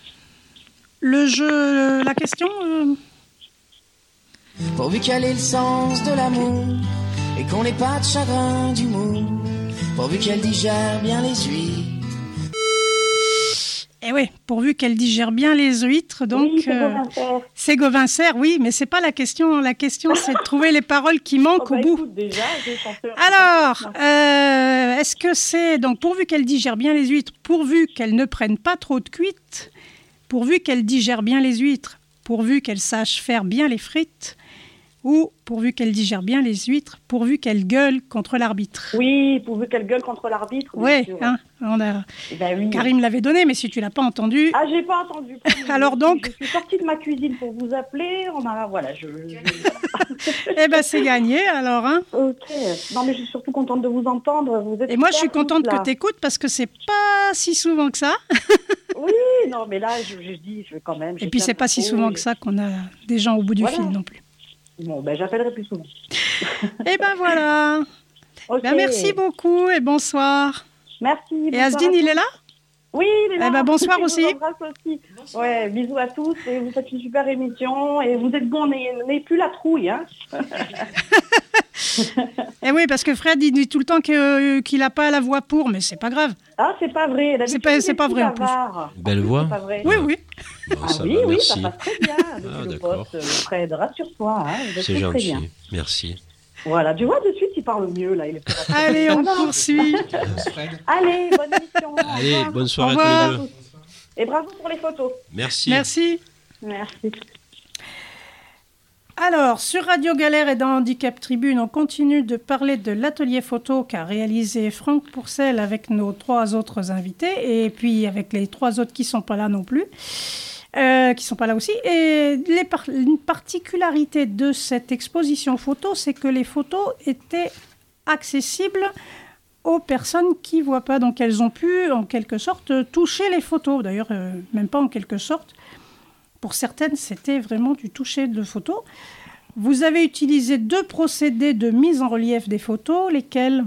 le jeu, la question euh... Pourvu qu'elle ait le sens de l'amour et qu'on n'ait pas de chagrin d'humour. Pourvu qu'elle digère bien les huîtres. Eh oui, pourvu qu'elle digère bien les huîtres, donc Oui, c'est euh, Gauvin-Serre. c'est Gauvin-Serre, oui, mais c'est pas la question. La question, c'est de trouver les paroles qui manquent Oh, bah, au bout. écoute, déjà, j'ai chanté un Alors, euh, est-ce que c'est donc pourvu qu'elle digère bien les huîtres, pourvu qu'elle ne prenne pas trop de cuites, pourvu qu'elle digère bien les huîtres, pourvu qu'elle sache faire bien les frites, ou pourvu qu'elle digère bien les huîtres, pourvu qu'elle gueule contre l'arbitre. Oui, pourvu qu'elle gueule contre l'arbitre. Oui, hein, on a... Eh ben oui. Karim l'avait donné, mais si tu l'as pas entendu... Ah, j'ai pas entendu. Alors donc... Je suis sortie de ma cuisine pour vous appeler. On a... Voilà, je... je... eh ben c'est gagné, alors. Hein. Ok. Non, mais je suis surtout contente de vous entendre. Vous êtes Et moi, je suis super contente tous, là. que tu écoutes parce que c'est pas si souvent que ça. Oui, non, mais là, je, je dis, je vais quand même... Et puis, c'est pas si souvent que ça qu'on a des gens au bout du Voilà. fil non plus. Bon, ben, j'appellerai plus souvent. Eh ben voilà. Ok. Ben, merci beaucoup et bonsoir. Merci. Et bonsoir Asdine, à tous. il est là? Oui, il est là. Eh ben, bonsoir Je aussi. vous embrasse aussi. Ouais, bisous à tous et vous faites une super émission et vous êtes bons, n'ayez plus la trouille, hein. Eh oui, parce que Fred, il dit tout le temps que, qu'il n'a pas la voix pour, mais c'est pas grave. Ah, c'est pas vrai. C'est pas, c'est pas vrai en plus. Belle voix. C'est pas vrai. Oui, oui. Bon, Ah ça oui, va, oui, merci. ça passe très bien. Depuis Ah, le d'accord. poste, Fred, rassure-toi, hein, vous êtes C'est très, très gentil. bien. Merci. Voilà, tu vois, de suite, il parle mieux, là. Il est plus rapide. Allez, on Voilà. poursuit. Allez, bonne émission. Au Allez, revoir. bonne soirée Au à revoir. tous les deux. Et bravo pour les photos. Merci. Merci. Merci. Alors, sur Radio Galère et dans Handicap Tribune, on continue de parler de l'atelier photo qu'a réalisé Franck Pourcel avec nos trois autres invités et puis avec les trois autres qui ne sont pas là non plus, euh, qui ne sont pas là aussi. Et les par- une particularité de cette exposition photo, c'est que les photos étaient accessibles aux personnes qui ne voient pas. Donc, elles ont pu, en quelque sorte, toucher les photos. D'ailleurs, euh, même pas en quelque sorte. Pour certaines, c'était vraiment du toucher de photos. Vous avez utilisé deux procédés de mise en relief des photos, lesquels?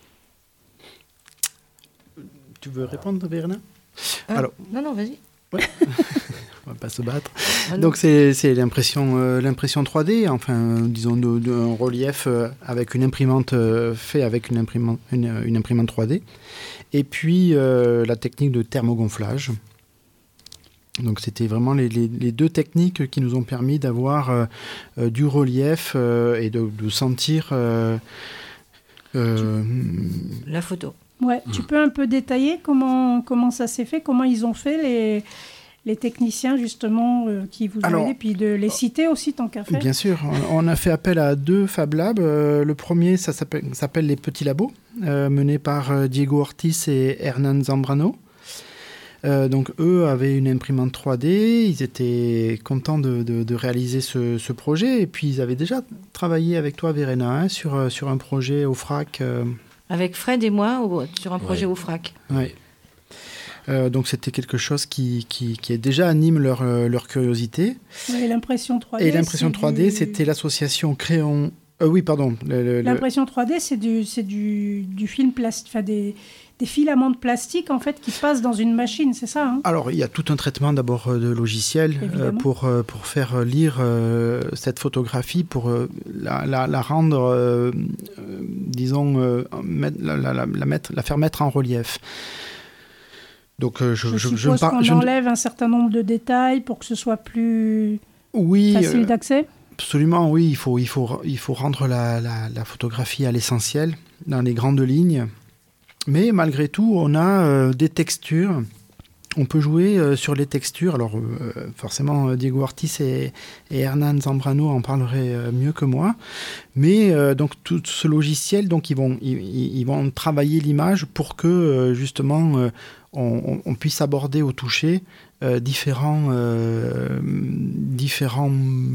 Tu veux répondre, Verena? Ah, Alors, non, non, vas-y. ouais. On va pas se battre. Ah non. Donc c'est c'est l'impression euh, l'impression trois D, enfin euh, disons de, de, un relief euh, avec une imprimante euh, fait avec une imprimante une, une imprimante trois D, et puis euh, la technique de thermogonflage. Donc c'était vraiment les, les, les deux techniques qui nous ont permis d'avoir euh, euh, du relief euh, et de, de sentir euh, euh, La photo. Ouais, tu peux un peu détailler comment, comment ça s'est fait, comment ils ont fait les, les techniciens justement euh, qui vous ont Alors, aidé, puis de les citer aussi tant qu'à faire. Bien sûr, on on a fait appel à deux Fab Labs. Euh, le premier, ça s'appelle s'appelle les Petits Labos, euh, menés par euh, Diego Ortiz et Hernan Zambrano. Euh, donc eux avaient une imprimante trois D, ils étaient contents de, de- de réaliser ce, ce projet, et puis ils avaient déjà travaillé avec toi, Verena, hein, sur, euh, sur un projet au FRAC. euh, Avec Fred et moi au- sur un projet Ouais. au FRAC. ouais. Euh, donc c'était quelque chose qui, qui, qui déjà anime leur, euh, leur curiosité. Ouais, l'impression trois D. Et l'impression c'est trois D, du- c'était l'association Créon... Euh, oui, pardon. le- le- le- L'impression trois D, c'est du, c'est du, du film plastique, enfin des, des filaments de plastique en fait qui passent dans une machine, c'est ça hein? Alors, il y a tout un traitement d'abord euh, de logiciel euh, Évidemment. pour, euh, pour faire lire euh, cette photographie, pour euh, la, la- la rendre, euh, euh, disons, euh, mettre- la, la- la- la mettre, la faire mettre en relief. Donc, euh, je, Je, je, je suppose ne par- qu'on je ne- enlève un certain nombre de détails pour que ce soit plus Oui, facile euh, d'accès. absolument, oui. Il faut, il faut, il faut rendre la, la- la photographie à l'essentiel, dans les grandes lignes. Mais malgré tout, on a euh, des textures. On peut jouer euh, sur les textures. Alors, euh, forcément, euh, Diego Ortiz et, et Hernan Zambrano en parleraient euh, mieux que moi. Mais euh, donc, tout ce logiciel, donc, ils vont, ils, ils- ils vont travailler l'image pour que, euh, justement, euh, on, on puisse aborder au toucher euh, différents, euh, différents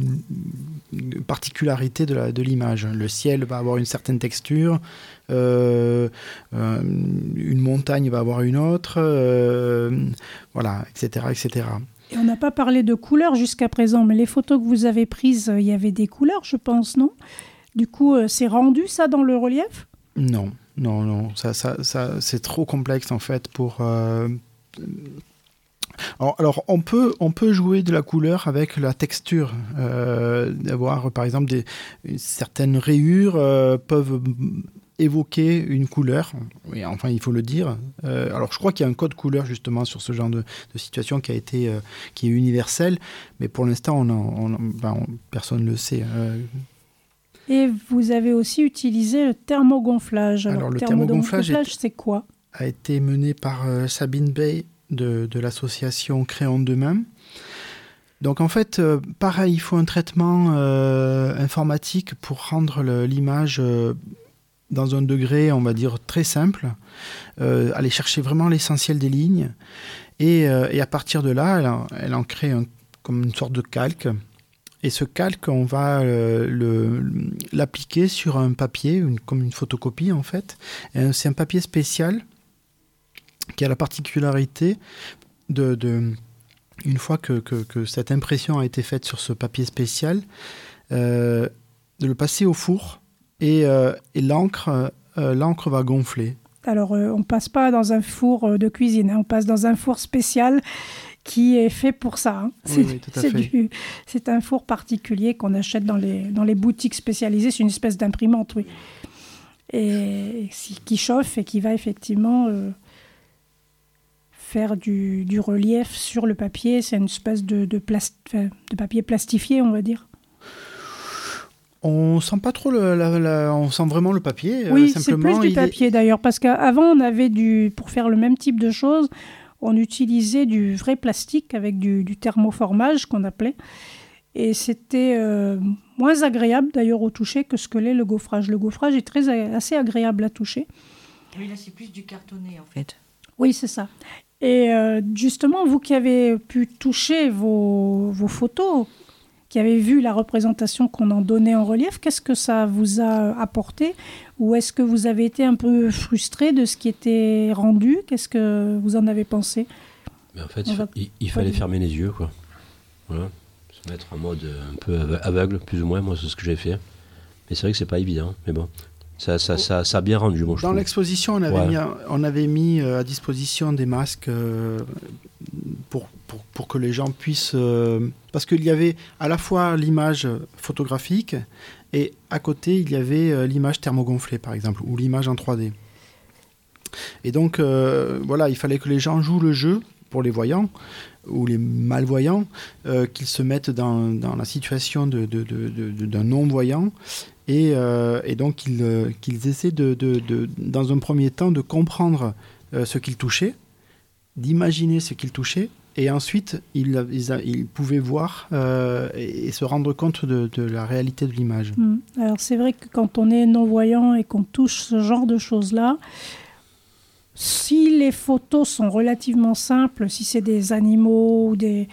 particularités de, la, de l'image. Le ciel va avoir une certaine texture, euh, euh, une montagne va avoir une autre, euh, voilà, et cetera, et cetera. Et on n'a pas parlé de couleurs jusqu'à présent, mais les photos que vous avez prises, euh, il y avait des couleurs, je pense, non? Du coup, euh, c'est rendu ça dans le relief? Non, non, non, ça, ça, ça, c'est trop complexe en fait pour... euh, Alors, alors on, peut, on peut jouer de la couleur avec la texture. Euh, d'avoir, par exemple, des, certaines rayures euh, peuvent évoquer une couleur. Oui, enfin, il faut le dire. Euh, alors, je crois qu'il y a un code couleur, justement, sur ce genre de, de situation qui, a été, euh, qui est universel. Mais pour l'instant, on on, ben, on, personne ne le sait. Euh, Et vous avez aussi utilisé le thermogonflage. Alors, alors le thermogonflage, thermogonflage c'est quoi ? A été mené par euh, Sabine Bay de, de l'association Créons Demain. Donc en fait, euh, pareil, il faut un traitement euh, informatique pour rendre le, l'image euh, dans un degré, on va dire, très simple. Euh, aller chercher vraiment l'essentiel des lignes. Et, euh, et à partir de là, elle en, elle en crée un, comme une sorte de calque. Et ce calque, on va euh, le, l'appliquer sur un papier, une, comme une photocopie en fait. Et c'est un papier spécial qui a la particularité de, de une fois que, que, que cette impression a été faite sur ce papier spécial, euh, de le passer au four et, euh, et l'encre, euh, l'encre va gonfler. Alors, euh, on ne passe pas dans un four de cuisine, hein, on passe dans un four spécial qui est fait pour ça. Hein. Oui, c'est, oui, tout à c'est, fait. du, c'est un four particulier qu'on achète dans les, dans les boutiques spécialisées. C'est une espèce d'imprimante, oui. Et qui chauffe et qui va effectivement euh, faire du, du relief sur le papier. C'est une espèce de, de, plast, de papier plastifié, on va dire. On sent pas trop le, la, la, on sent vraiment le papier. Oui, euh, simplement, c'est plus du papier est... d'ailleurs, parce qu'avant on avait du, pour faire le même type de choses, on utilisait du vrai plastique avec du, du thermoformage qu'on appelait, et c'était euh, moins agréable d'ailleurs au toucher que ce que l'est le gaufrage. Le gaufrage est très assez agréable à toucher. Oui, là c'est plus du cartonné en fait. Oui, c'est ça. Et euh, justement, vous qui avez pu toucher vos, vos photos, qui avez vu la représentation qu'on en donnait en relief, qu'est-ce que ça vous a apporté ? Ou est-ce que vous avez été un peu frustré de ce qui était rendu ? Qu'est-ce que vous en avez pensé ? Mais en fait, va... il, il fallait fermer les yeux, quoi. Voilà. Se mettre en mode un peu aveugle, plus ou moins, moi c'est ce que j'ai fait. Mais c'est vrai que c'est pas évident, mais bon. Ça, ça, ça, ça a bien rendu, moi, je Dans trouve. l'exposition, on avait ouais. mis, on avait mis à disposition des masques euh, pour, pour, pour que les gens puissent... Euh, parce qu'il y avait à la fois l'image photographique et à côté, il y avait euh, l'image thermogonflée, par exemple, ou l'image en trois D. Et donc, euh, voilà, il fallait que les gens jouent le jeu pour les voyants ou les malvoyants, euh, qu'ils se mettent dans, dans la situation de, de, de, de, de, d'un non-voyant. Et, euh, et donc qu'ils, euh, qu'ils essaient, de, de, de, dans un premier temps, de comprendre euh, ce qu'ils touchaient, d'imaginer ce qu'ils touchaient, et ensuite, ils, ils, ils pouvaient voir euh, et, et se rendre compte de, de la réalité de l'image. Mmh. Alors c'est vrai que quand on est non-voyant et qu'on touche ce genre de choses-là, si les photos sont relativement simples, si c'est des animaux ou des...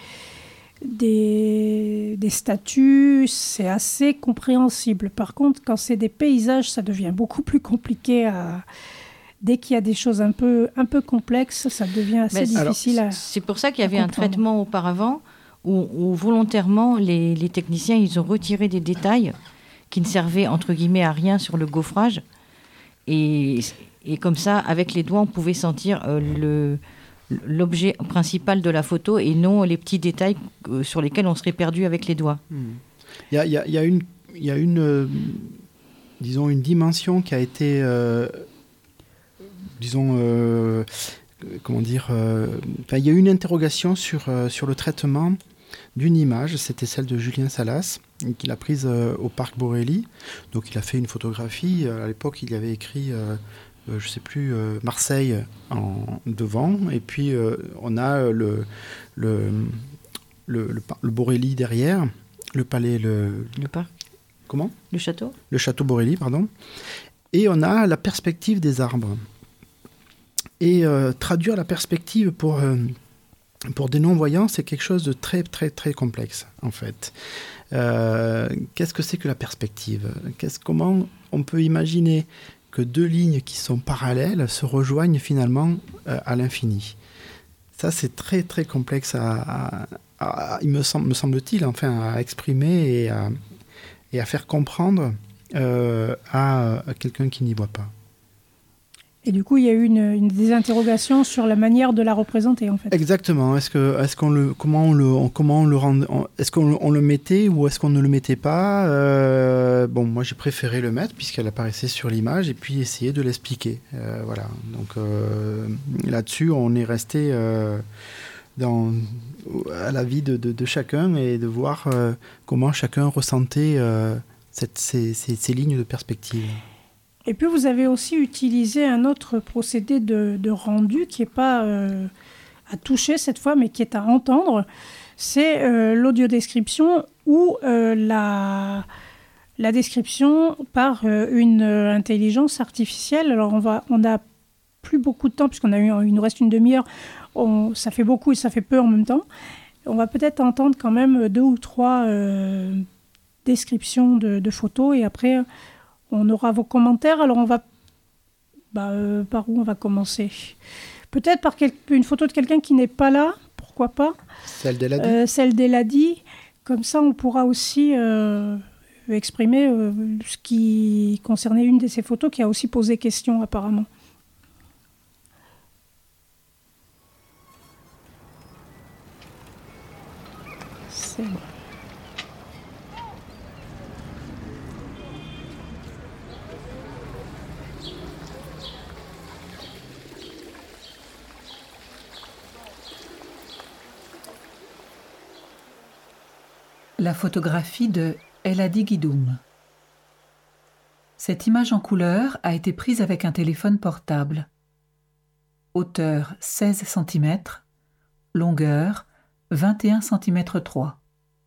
Des, des statues, c'est assez compréhensible. Par contre, quand c'est des paysages, ça devient beaucoup plus compliqué. À... Dès qu'il y a des choses un peu, un peu complexes, ça devient assez Mais difficile alors, à C'est pour ça qu'il y avait un comprendre. traitement auparavant où, où volontairement, les, les techniciens, ils ont retiré des détails qui ne servaient, entre guillemets, à rien sur le gaufrage. Et, et comme ça, avec les doigts, on pouvait sentir euh, le... l'objet principal de la photo et non les petits détails euh, sur lesquels on serait perdu avec les doigts. Il y a, y a, y a une, y a une euh, disons, une dimension qui a été, euh, disons, euh, comment dire, euh, il y a eu une interrogation sur, euh, sur le traitement d'une image, c'était celle de Julien Salas, qu'il a prise euh, au Parc Borelli. Donc il a fait une photographie, à l'époque il avait écrit... Euh, Euh, je ne sais plus, euh, Marseille en devant, et puis euh, on a le, le, le, le, le Borelli derrière, le palais... Le, le parc Comment ? Le château Le château Borelli, pardon. Et on a la perspective des arbres. Et euh, traduire la perspective pour, euh, pour des non-voyants, c'est quelque chose de très, très, très complexe, en fait. Euh, qu'est-ce que c'est que la perspective ? Qu'est-ce, comment on peut imaginer que deux lignes qui sont parallèles se rejoignent finalement euh, à l'infini. Ça, c'est très, très complexe à, à, à il me, semble, me semble-t-il, enfin, à exprimer et à, et à faire comprendre euh, à, à quelqu'un qui n'y voit pas. Et du coup, il y a eu une, une des interrogations sur la manière de la représenter, en fait. Exactement. Est-ce que, est-ce qu'on le, comment on le, on, comment on le rend, on, est-ce qu'on on le mettait ou est-ce qu'on ne le mettait pas euh, Bon, moi, j'ai préféré le mettre puisqu'elle apparaissait sur l'image et puis essayer de l'expliquer. Euh, voilà. Donc euh, là-dessus, on est resté euh, dans à l'avis de, de, de chacun et de voir euh, comment chacun ressentait euh, cette, ces, ces, ces lignes de perspective. Et puis, vous avez aussi utilisé un autre procédé de, de rendu qui n'est pas euh, à toucher cette fois, mais qui est à entendre. C'est euh, l'audiodescription ou euh, la, la description par euh, une euh, intelligence artificielle. Alors, on va, on n'a plus beaucoup de temps, puisqu'on a eu, il nous reste une demi-heure. On, ça fait beaucoup et ça fait peu en même temps. On va peut-être entendre quand même deux ou trois euh, descriptions de, de photos, et après... on aura vos commentaires. Alors, on va... Bah, euh, par où on va commencer ? Peut-être par quel... une photo de quelqu'un qui n'est pas là, pourquoi pas ? Celle d'Eladi. Euh, celle d'Eladi. Comme ça, on pourra aussi euh, exprimer euh, ce qui concernait une de ces photos, qui a aussi posé question, apparemment. C'est bon. La photographie de Eladi Guidoum. Cette image en couleur a été prise avec un téléphone portable. Hauteur seize centimètres, longueur vingt et un centimètres trois.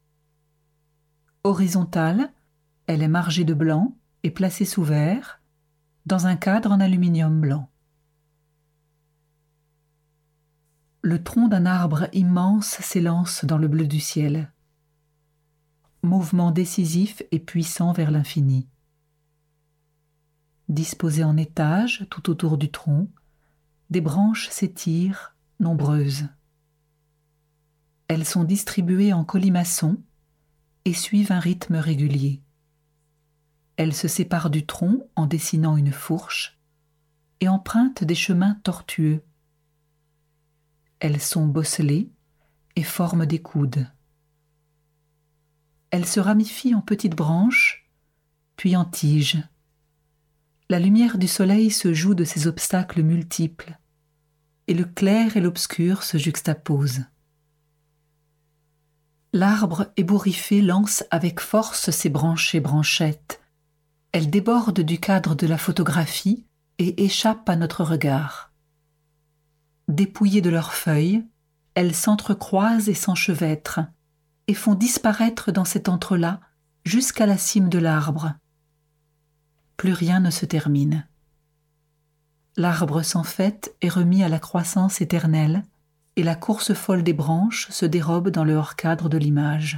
Horizontale, elle est margée de blanc et placée sous verre, dans un cadre en aluminium blanc. Le tronc d'un arbre immense s'élance dans le bleu du ciel. Mouvement décisif et puissant vers l'infini. Disposées en étages tout autour du tronc, des branches s'étirent, nombreuses. Elles sont distribuées en colimaçon et suivent un rythme régulier. Elles se séparent du tronc en dessinant une fourche et empruntent des chemins tortueux. Elles sont bosselées et forment des coudes. Elle se ramifie en petites branches, puis en tiges. La lumière du soleil se joue de ces obstacles multiples, et le clair et l'obscur se juxtaposent. L'arbre ébouriffé lance avec force ses branches et branchettes. Elles débordent du cadre de la photographie et échappent à notre regard. Dépouillées de leurs feuilles, elles s'entrecroisent et s'enchevêtrent, et font disparaître dans cet entrelac jusqu'à la cime de l'arbre. Plus rien ne se termine. L'arbre s'enfête est remis à la croissance éternelle, et la course folle des branches se dérobe dans le hors-cadre de l'image.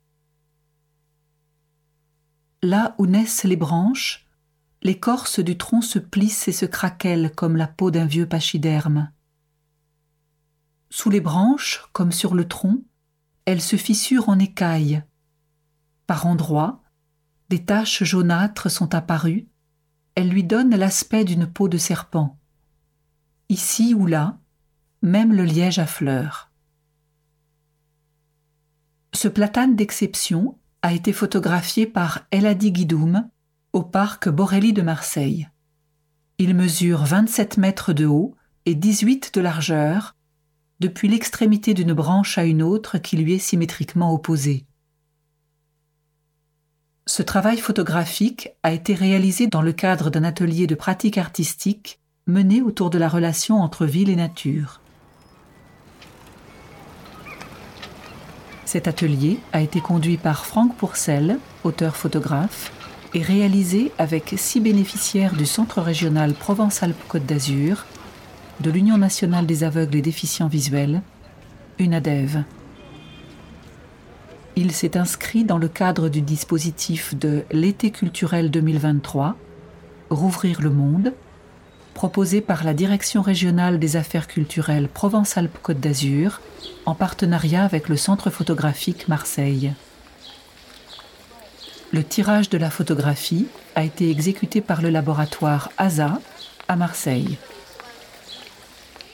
Là où naissent les branches, l'écorce du tronc se plisse et se craquelle comme la peau d'un vieux pachyderme. Sous les branches, comme sur le tronc, elle se fissure en écailles. Par endroits, des taches jaunâtres sont apparues. Elles lui donnent l'aspect d'une peau de serpent. Ici ou là, même le liège à fleurs. Ce platane d'exception a été photographié par Eladi Guidoum au parc Borelli de Marseille. Il mesure vingt-sept mètres de haut et dix-huit de largeur, depuis l'extrémité d'une branche à une autre qui lui est symétriquement opposée. Ce travail photographique a été réalisé dans le cadre d'un atelier de pratique artistique mené autour de la relation entre ville et nature. Cet atelier a été conduit par Franck Pourcel, auteur-photographe, et réalisé avec six bénéficiaires du Centre régional Provence-Alpes-Côte d'Azur, de l'Union nationale des aveugles et déficients visuels, UNADEV. Il s'est inscrit dans le cadre du dispositif de l'été culturel deux mille vingt-trois, Rouvrir le monde, proposé par la Direction régionale des affaires culturelles Provence-Alpes-Côte d'Azur, en partenariat avec le Centre photographique Marseille. Le tirage de la photographie a été exécuté par le laboratoire A S A à Marseille.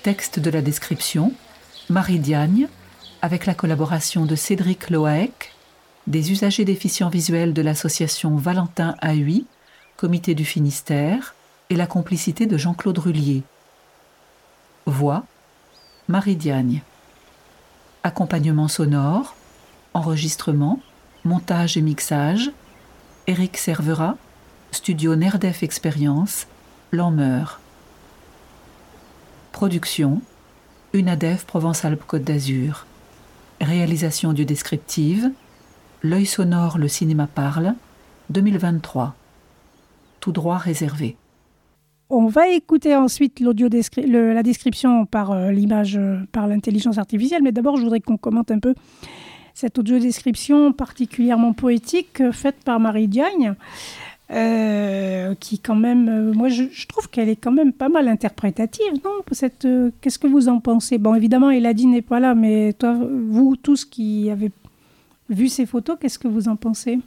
Texte de la description, Marie Diagne, avec la collaboration de Cédric Loaec, des usagers déficients visuels de l'association Valentin A U I, Comité du Finistère, et la complicité de Jean-Claude Rullier. Voix, Marie Diagne. Accompagnement sonore, enregistrement, montage et mixage, Éric Servera, studio Nerdef Expérience, Lanmeur. Production, UNADEF Provence-Alpes-Côte d'Azur. Réalisation du descriptive, L'œil sonore, le cinéma parle, deux mille vingt-trois. Tout droit réservé. On va écouter ensuite l'audio descri- le, la description par euh, l'image, euh, par l'intelligence artificielle, mais d'abord je voudrais qu'on commente un peu cette audio description particulièrement poétique euh, faite par Marie Diagne, euh, qui quand même, euh, moi je, je trouve qu'elle est quand même pas mal interprétative, non cette, euh, qu'est-ce que vous en pensez? Bon, évidemment, Elodie n'est pas là, mais toi, vous tous qui avez vu ces photos, qu'est-ce que vous en pensez?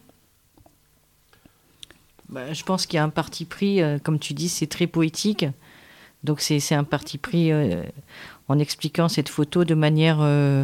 Bah, je pense qu'il y a un parti pris, euh, comme tu dis, c'est très poétique. Donc c'est, c'est un parti pris euh, en expliquant cette photo de manière, euh,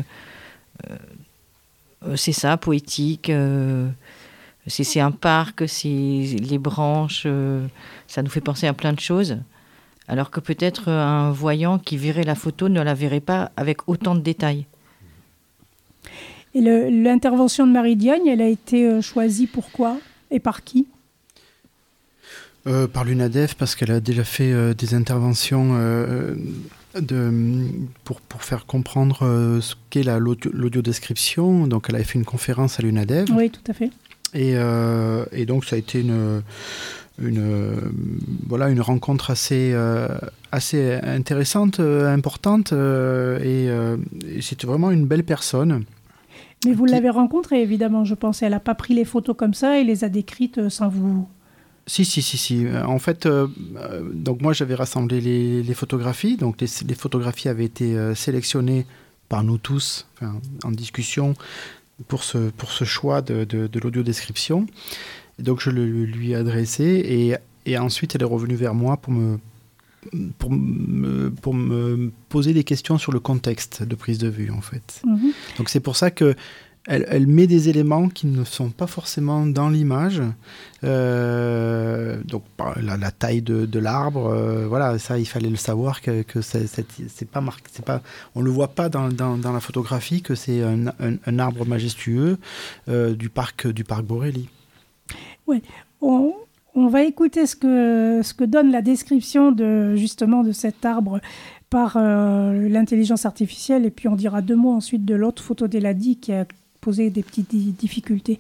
euh, c'est ça, poétique. Euh, c'est, c'est un parc, c'est les branches, euh, ça nous fait penser à plein de choses. Alors que peut-être un voyant qui verrait la photo ne la verrait pas avec autant de détails. Et le, l'intervention de Marie Diagne, elle a été euh, choisie pourquoi et par qui? euh, Par l'UNADEF, parce qu'elle a déjà fait euh, des interventions euh, de, pour, pour faire comprendre euh, ce qu'est la, l'audio, l'audiodescription. Donc elle avait fait une conférence à l'UNADEF. Oui, tout à fait. Et, euh, et donc ça a été une, une, euh, voilà, une rencontre assez, euh, assez intéressante, euh, importante. Euh, et, euh, et c'était vraiment une belle personne. Mais vous l'avez rencontrée, évidemment, je pense. Elle n'a pas pris les photos comme ça et les a décrites sans vous... Si, si, si, si. En fait, euh, donc moi, j'avais rassemblé les, les photographies. Donc, les, les photographies avaient été euh, sélectionnées par nous tous, enfin, en discussion, pour ce, pour ce choix de, de, de l'audiodescription. Et donc, je le lui ai adressé. Et, et ensuite, elle est revenue vers moi pour me, pour, me, pour me poser des questions sur le contexte de prise de vue, en fait. Mmh. Donc, c'est pour ça que Elle, elle met des éléments qui ne sont pas forcément dans l'image. Euh, donc, la, la taille de, de l'arbre, euh, voilà, ça, il fallait le savoir que, que c'est, c'est, c'est pas marqué, c'est pas, on ne le voit pas dans, dans, dans la photographie, que c'est un, un, un arbre majestueux euh, du parc, du parc Borelli. Oui, on, on va écouter ce que, ce que donne la description de, justement de cet arbre par euh, l'intelligence artificielle, et puis on dira deux mots ensuite de l'autre photo d'Elodie qui a poser des petites difficultés.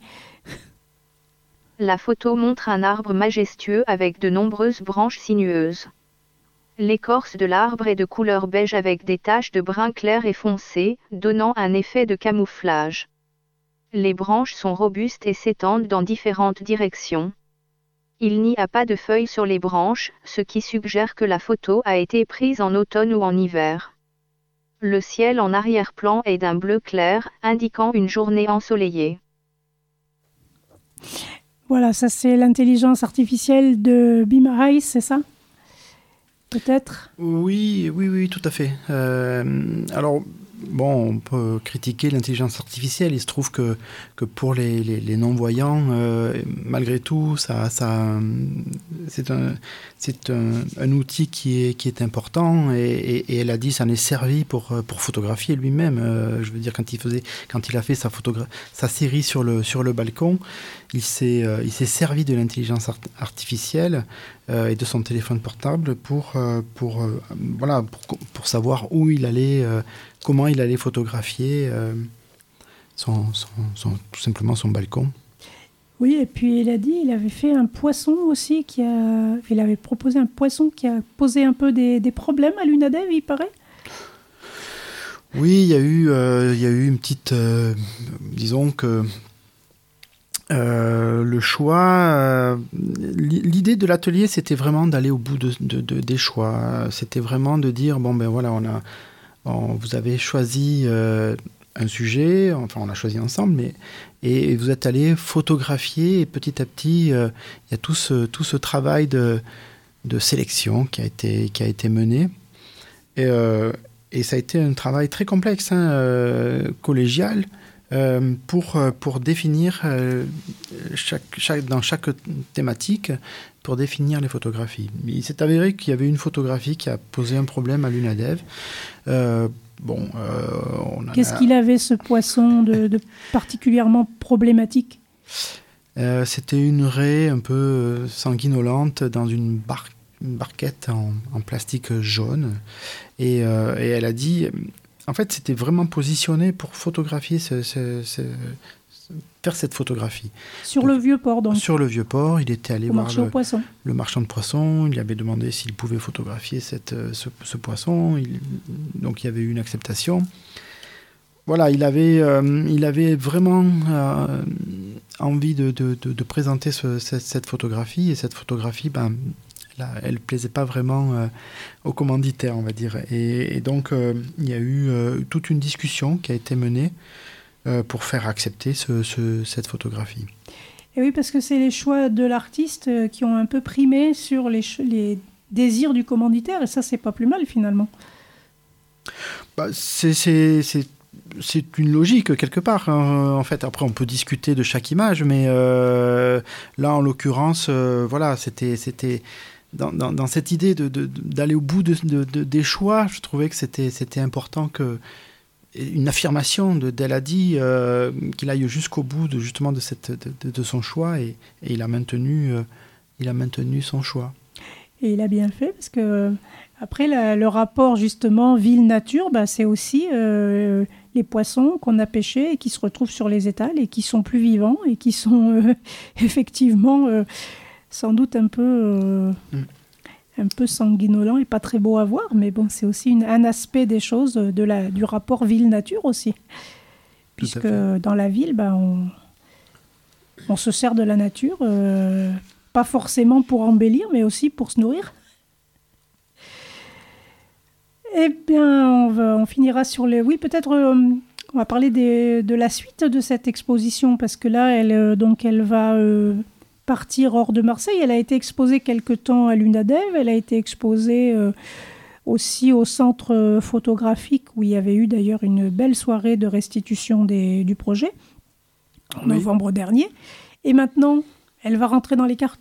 La photo montre un arbre majestueux avec de nombreuses branches sinueuses. L'écorce de l'arbre est de couleur beige avec des taches de brun clair et foncé, donnant un effet de camouflage. Les branches sont robustes et s'étendent dans différentes directions. Il n'y a pas de feuilles sur les branches, ce qui suggère que la photo a été prise en automne ou en hiver. Le ciel en arrière-plan est d'un bleu clair, indiquant une journée ensoleillée. Voilà, ça c'est l'intelligence artificielle de Be My Eyes, c'est ça? Peut-être? Oui, oui, oui, tout à fait. Euh, alors, bon, on peut critiquer l'intelligence artificielle. Il se trouve que, que pour les, les, les non-voyants, euh, malgré tout, ça, ça, c'est, un, c'est un, un outil qui est, qui est important. Et, et, et elle a dit ça en est servi pour, pour photographier lui-même. Euh, je veux dire, quand il, faisait, quand il a fait sa, photogra- sa série sur le, sur le balcon, il s'est, euh, il s'est servi de l'intelligence art- artificielle euh, et de son téléphone portable pour, euh, pour, euh, voilà, pour, pour savoir où il allait... Euh, comment il allait photographier euh, son, son, son, tout simplement son balcon. Oui, et puis il a dit il avait fait un poisson aussi, qui a, il avait proposé un poisson qui a posé un peu des, des problèmes à l'UNADEF, il paraît. Oui, il y a eu, euh, il y a eu une petite... Euh, disons que euh, le choix... Euh, l'idée de l'atelier, c'était vraiment d'aller au bout de, de, de, des choix. C'était vraiment de dire, bon ben voilà, on a... vous avez choisi euh, un sujet, enfin on l'a choisi ensemble, mais, et, et vous êtes allé photographier, et petit à petit, euh, il y a tout ce, tout ce travail de, de sélection qui a été, qui a été mené. Et, euh, et ça a été un travail très complexe, hein, euh, collégial, euh, pour, pour définir, euh, chaque, chaque, dans chaque thématique, pour définir les photographies. Il s'est avéré qu'il y avait une photographie qui a posé un problème à l'UNADEV. Euh, bon, euh, on en Qu'est-ce a... qu'il avait, ce poisson, de, de particulièrement problématique ? euh, C'était une raie un peu sanguinolente dans une barque. Une barquette en, en plastique jaune, et, euh, et elle a dit, en fait c'était vraiment positionné pour photographier ce, ce, ce, faire cette photographie. Sur donc, le vieux port donc. Sur le vieux port, il était allé Au voir marché le, aux poissons. le marchand de poissons, il lui avait demandé s'il pouvait photographier cette, ce, ce poisson, il, donc il y avait eu une acceptation. Voilà, il avait, euh, il avait vraiment euh, envie de, de, de, de présenter ce, cette, cette photographie, et cette photographie, ben, là, elle ne plaisait pas vraiment euh, aux commanditaires, on va dire. Et, et donc, euh, il y a eu euh, toute une discussion qui a été menée euh, pour faire accepter ce, ce, cette photographie. Et oui, parce que c'est les choix de l'artiste qui ont un peu primé sur les, les désirs du commanditaire, et ça, c'est pas plus mal, finalement. Bah, c'est... c'est, c'est... C'est une logique, quelque part, hein. En fait. Après, on peut discuter de chaque image, mais euh, là, en l'occurrence, euh, voilà, c'était, c'était dans, dans, dans cette idée de, de, d'aller au bout de, de, de, des choix. Je trouvais que c'était, c'était important que une affirmation de d'Eladi, euh, qu'il aille jusqu'au bout de justement de cette de, de, de son choix, et, et il a maintenu, euh, il a maintenu son choix. Et il a bien fait, parce que après la, le rapport justement ville-nature, bah, c'est aussi euh, les poissons qu'on a pêchés et qui se retrouvent sur les étals et qui sont plus vivants et qui sont euh, effectivement euh, sans doute un peu, euh, mm. un peu sanguinolents et pas très beaux à voir, mais bon, c'est aussi une, un aspect des choses de la, du rapport ville-nature aussi. Tout puisque dans la ville, bah, on, on se sert de la nature, euh, pas forcément pour embellir, mais aussi pour se nourrir. Eh bien, on, va, on finira sur les... Oui, peut-être euh, on va parler des, de la suite de cette exposition, parce que là, elle, euh, donc, elle va euh, partir hors de Marseille. Elle a été exposée quelque temps à l'UNADEV. Elle a été exposée euh, aussi au centre photographique, où il y avait eu d'ailleurs une belle soirée de restitution des, du projet, en oui. novembre dernier. Et maintenant, elle va rentrer dans les cartons ?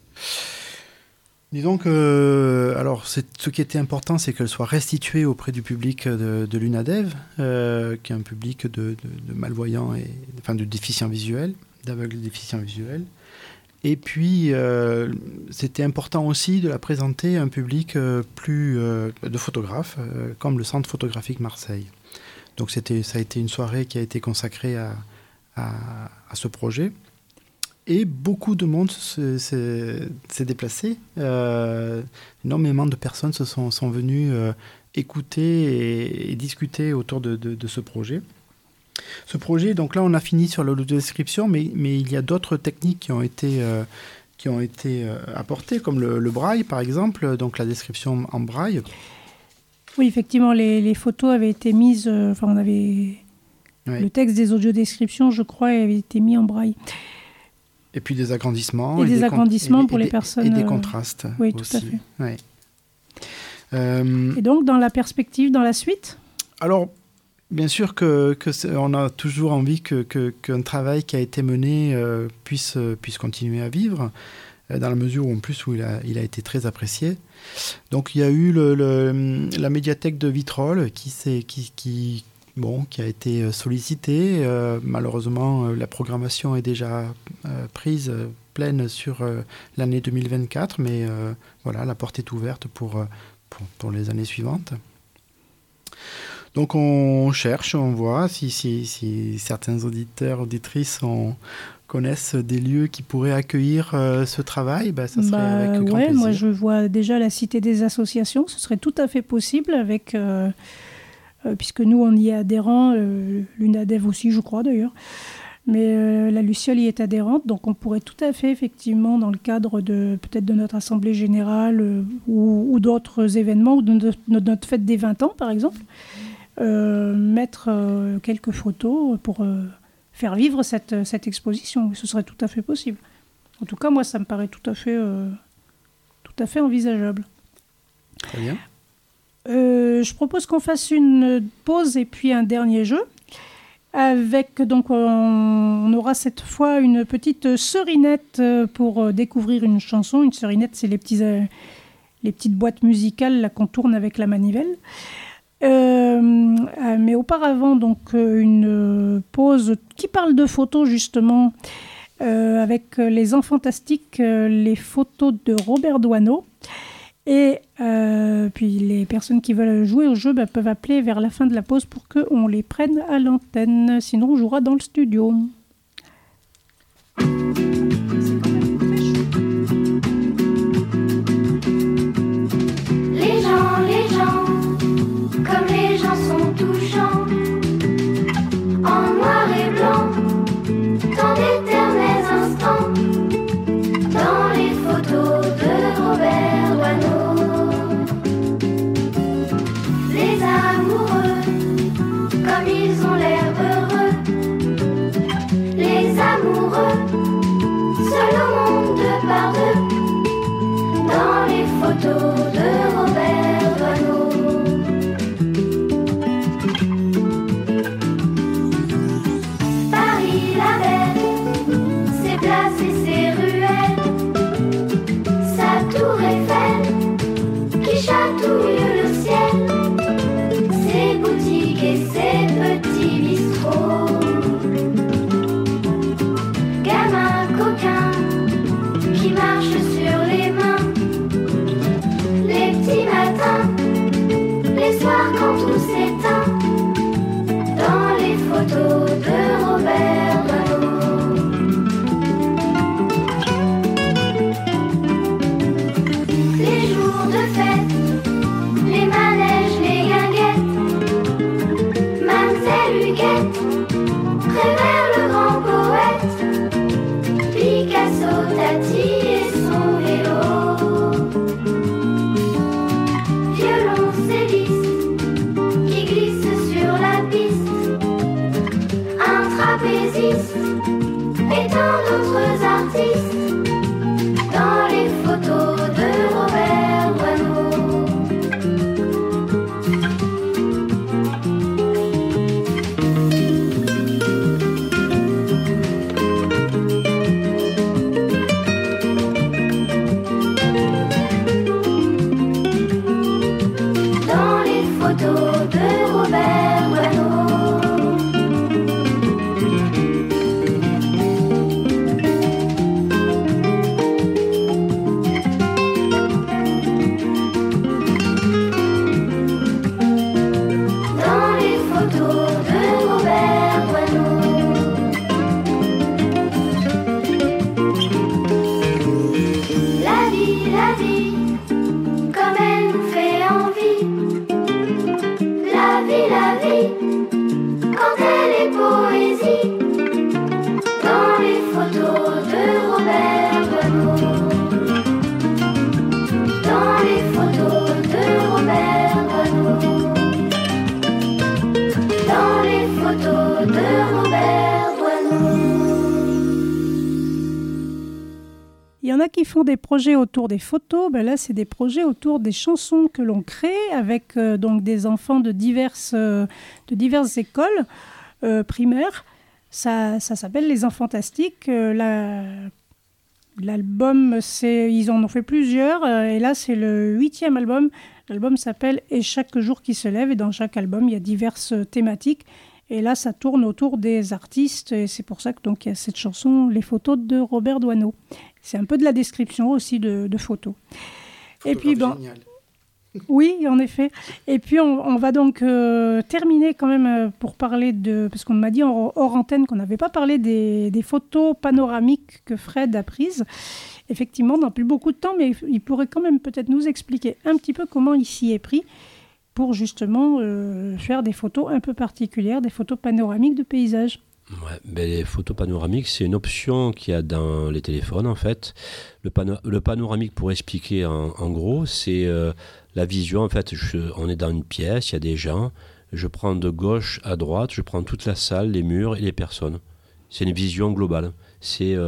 Disons que, alors, c'est, ce qui était important, c'est qu'elle soit restituée auprès du public de, de l'UNADEV, euh, qui est un public de, de, de malvoyants, et, enfin de déficients visuels, d'aveugles déficients visuels. Et puis, euh, c'était important aussi de la présenter à un public euh, plus euh, de photographes, euh, comme le Centre photographique Marseille. Donc, c'était, ça a été une soirée qui a été consacrée à, à, à ce projet. Et beaucoup de monde s'est, s'est, s'est déplacé. Euh, énormément de personnes se sont, sont venues euh, écouter et, et discuter autour de, de, de ce projet. Ce projet, donc là, on a fini sur l'audiodescription, mais, mais il y a d'autres techniques qui ont été, euh, qui ont été euh, apportées, comme le, le braille, par exemple, donc la description en braille. Oui, effectivement, les, les photos avaient été mises... Euh, enfin, on avait... Oui. Le texte des audiodescriptions, je crois, avait été mis en braille. Et puis des agrandissements. Et, et des, des agrandissements con- pour et les des, personnes. Et des contrastes. Oui, aussi. tout à fait. Ouais. Euh, et donc, dans la perspective, dans la suite ? Alors, bien sûr que, que on a toujours envie que, que, qu'un travail qui a été mené euh, puisse, puisse continuer à vivre, euh, dans la mesure où, en plus, où il a, il a été très apprécié. Donc, il y a eu le, le, la médiathèque de Vitrolles qui s'est... Qui, qui, Bon, qui a été sollicité. Euh, malheureusement, euh, la programmation est déjà euh, prise, euh, pleine sur euh, l'année deux mille vingt-quatre, mais euh, voilà, la porte est ouverte pour, pour, pour les années suivantes. Donc on cherche, on voit si, si, si certains auditeurs, auditrices ont, connaissent des lieux qui pourraient accueillir euh, ce travail, bah, ça serait bah, avec grand ouais, plaisir. Moi, je vois déjà la Cité des associations, ce serait tout à fait possible avec... Euh Euh, puisque nous, on y est adhérents, euh, l'UNADEV aussi, je crois d'ailleurs, mais euh, la Luciole y est adhérente, donc on pourrait tout à fait, effectivement, dans le cadre de peut-être de notre Assemblée Générale euh, ou, ou d'autres événements, ou de notre, de notre fête des vingt ans, par exemple, euh, mettre euh, quelques photos pour euh, faire vivre cette, cette exposition. Ce serait tout à fait possible. En tout cas, moi, ça me paraît tout à fait, euh, tout à fait envisageable. Très bien. Euh, je propose qu'on fasse une pause et puis un dernier jeu. Avec, donc, on, on aura cette fois une petite serinette pour découvrir une chanson. Une serinette, c'est les, petits, euh, les petites boîtes musicales là, qu'on tourne avec la manivelle. Euh, euh, mais auparavant, donc, une pause qui parle de photos, justement, euh, avec les Enfantastiques, euh, les photos de Robert Doisneau. Et euh, puis les personnes qui veulent jouer au jeu bah, peuvent appeler vers la fin de la pause pour qu'on les prenne à l'antenne. Sinon, on jouera dans le studio. Les gens, les gens, comme les gens sont touchants, en noir et blanc, dans d'éternels instants, dans les photos de Robert Doisneau. Les amoureux, comme ils ont l'air heureux, les amoureux, seuls au monde deux par deux, dans les photos de Robert Doisneau. Paris la belle, ses places et ses ruelles, sa tour Eiffel qui chatouille le ciel, ses boutiques et ses petits bistrots. Gamins coquins qui marchent sur les mains, les petits matins, les soirs quand tout s'éteint, dans les photos de Robert Doisneau. Les jours de fête, les manèges, les guinguettes, Mamselle Huguette, Prévert le grand poète, Picasso, Tati et son vélo, violoncelliste qui glisse sur la piste, un trapéziste et tant d'autres artistes, dans les photos de Robert Doisneau. Dans les photos de Robert Doisneau. Dans les photos de Robert Doisneau. La vie, la vie, comme elle nous fait envie. La vie, la vie, quand elle est poésie. Dans les photos de Robert Doisneau. Dans les photos de Robert Doisneau. Dans les photos de Robert Doisneau. Il y en a qui font des projets autour des photos. Ben là, c'est des projets autour des chansons que l'on crée avec euh, donc des enfants de diverses, euh, de diverses écoles euh, primaires. Ça, ça s'appelle Les Enfantastiques. Euh, la, l'album, c'est, ils en ont fait plusieurs. Euh, et là, c'est le huitième album. L'album s'appelle « Et chaque jour qui se lève ». Et dans chaque album, il y a diverses thématiques. Et là, ça tourne autour des artistes. Et c'est pour ça que donc, il y a cette chanson « Les photos de Robert Doisneau ». C'est un peu de la description aussi de, de photos. Et puis, bon, oui, en effet. Et puis, on, on va donc euh, terminer quand même euh, pour parler de... Parce qu'on m'a dit hors, hors antenne qu'on n'avait pas parlé des, des photos panoramiques que Fred a prises. Effectivement, on n'a plus beaucoup de temps, mais il pourrait quand même peut-être nous expliquer un petit peu comment il s'y est pris pour justement euh, faire des photos un peu particulières, des photos panoramiques de paysages. Ouais, ben les photos panoramiques, c'est une option qu'il y a dans les téléphones en fait. Le, pano- le panoramique, pour expliquer en, en gros, c'est euh, la vision. En fait, je, on est dans une pièce, il y a des gens, je prends de gauche à droite, je prends toute la salle, les murs et les personnes. C'est une vision globale. C'est euh,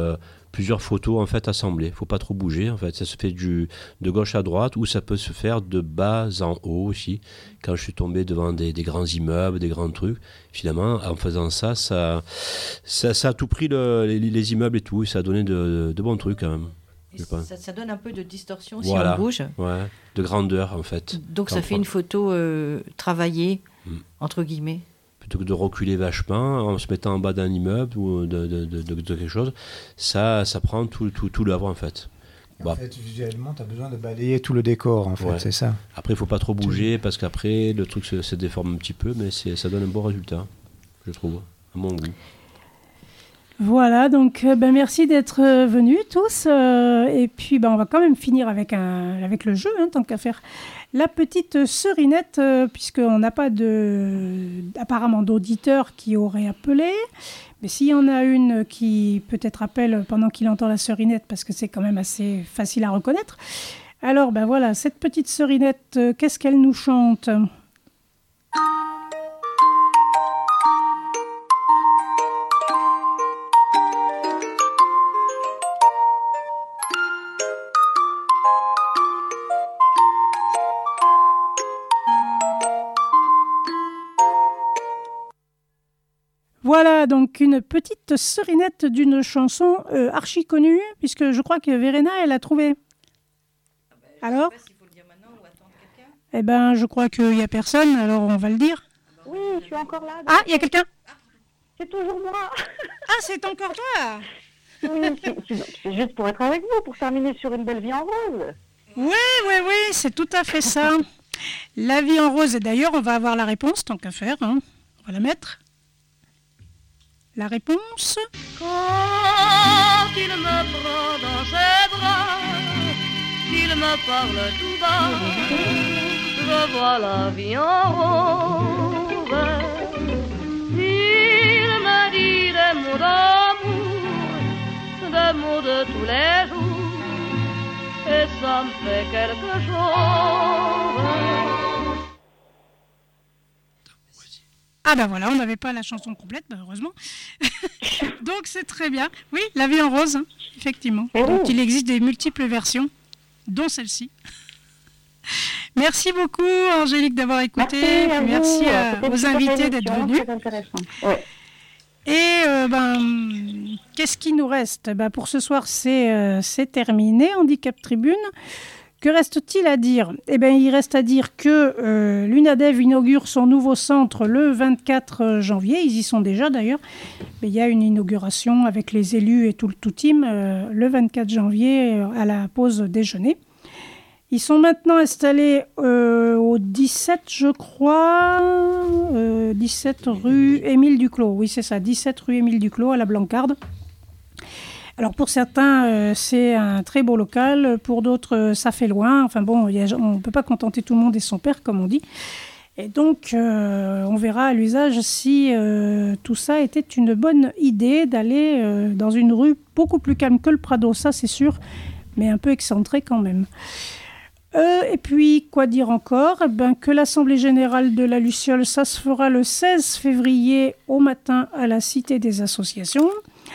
plusieurs photos en fait assemblées. Il ne faut pas trop bouger. En fait, ça se fait du, de gauche à droite ou ça peut se faire de bas en haut aussi. Quand je suis tombé devant des, des grands immeubles, des grands trucs, finalement, en faisant ça, ça, ça, ça a tout pris le, les, les immeubles et tout. Et ça a donné de, de, de bons trucs quand même. Ça, ça donne un peu de distorsion voilà. si on bouge. Ouais, de grandeur en fait. Donc ça fait une photo euh, travaillée, mm. entre guillemets. Plutôt que de reculer vachement en se mettant en bas d'un immeuble ou de, de, de, de, de quelque chose, ça, ça prend tout, tout, tout l'œuvre en fait. En bah. fait, visuellement, tu as besoin de balayer tout le décor en fait, ouais. c'est ça. Après, il ne faut pas trop bouger parce qu'après, le truc se, se déforme un petit peu, mais c'est, ça donne un bon résultat, je trouve, à mon goût. Voilà, donc euh, ben, merci d'être euh, venus tous. Euh, et puis, ben, on va quand même finir avec, un, avec le jeu, hein, tant qu'à faire. La petite serinette, euh, puisqu'on n'a pas de, apparemment d'auditeurs qui auraient appelé. Mais s'il y en a une qui peut-être appelle pendant qu'il entend la serinette, parce que c'est quand même assez facile à reconnaître. Alors, ben voilà, cette petite serinette, euh, qu'est-ce qu'elle nous chante ? Voilà, donc une petite serinette d'une chanson euh, archi connue, puisque je crois que Verena, elle l'a trouvée. Alors ? Je sais pas s'il faut le dire maintenant ou attendre quelqu'un. Eh bien, je crois qu'il n'y a personne, alors on va le dire. Oui, je suis encore là. Ah, il y a quelqu'un ? C'est toujours moi. Ah, c'est encore toi ? Oui, c'est, c'est, c'est juste pour être avec vous, pour terminer sur une belle vie en rose. Oui, oui, oui, c'est tout à fait ça. La vie en rose, et d'ailleurs, on va avoir la réponse, tant qu'à faire. Hein. On va la mettre. La réponse. Quand il me prend dans ses bras, qu'il me parle tout bas, je vois la vie en rose. Il me dit des mots d'amour, des mots de tous les jours, et ça me fait quelque chose. Ah ben voilà, on n'avait pas la chanson complète, ben heureusement. Donc c'est très bien. Oui, La vie en rose, hein, effectivement. Oh. Donc il existe des multiples versions, dont celle-ci. Merci beaucoup Angélique d'avoir écouté. Merci, à merci à, aux invités d'être venus. Ouais. Et euh, ben, qu'est-ce qui nous reste ? Ben, pour ce soir, c'est, euh, c'est terminé, Handicap Tribune. Que reste-t-il à dire ? Eh bien, il reste à dire que euh, l'UNADEV inaugure son nouveau centre le vingt-quatre janvier. Ils y sont déjà d'ailleurs. Mais il y a une inauguration avec les élus et tout le tout team euh, le vingt-quatre janvier euh, à la pause déjeuner. Ils sont maintenant installés euh, au dix-sept, je crois, euh, dix-sept rue Émile Duclos. Oui, c'est ça, dix-sept rue Émile Duclos à la Blancarde. Alors pour certains, euh, c'est un très beau local, pour d'autres, euh, ça fait loin. Enfin bon, y a, on ne peut pas contenter tout le monde et son père, comme on dit. Et donc, euh, on verra à l'usage si euh, tout ça était une bonne idée d'aller euh, dans une rue beaucoup plus calme que le Prado, ça c'est sûr, mais un peu excentrée quand même. Euh, et puis, quoi dire encore ? Ben, que l'Assemblée Générale de la Luciole, ça se fera le seize février au matin à la Cité des Associations.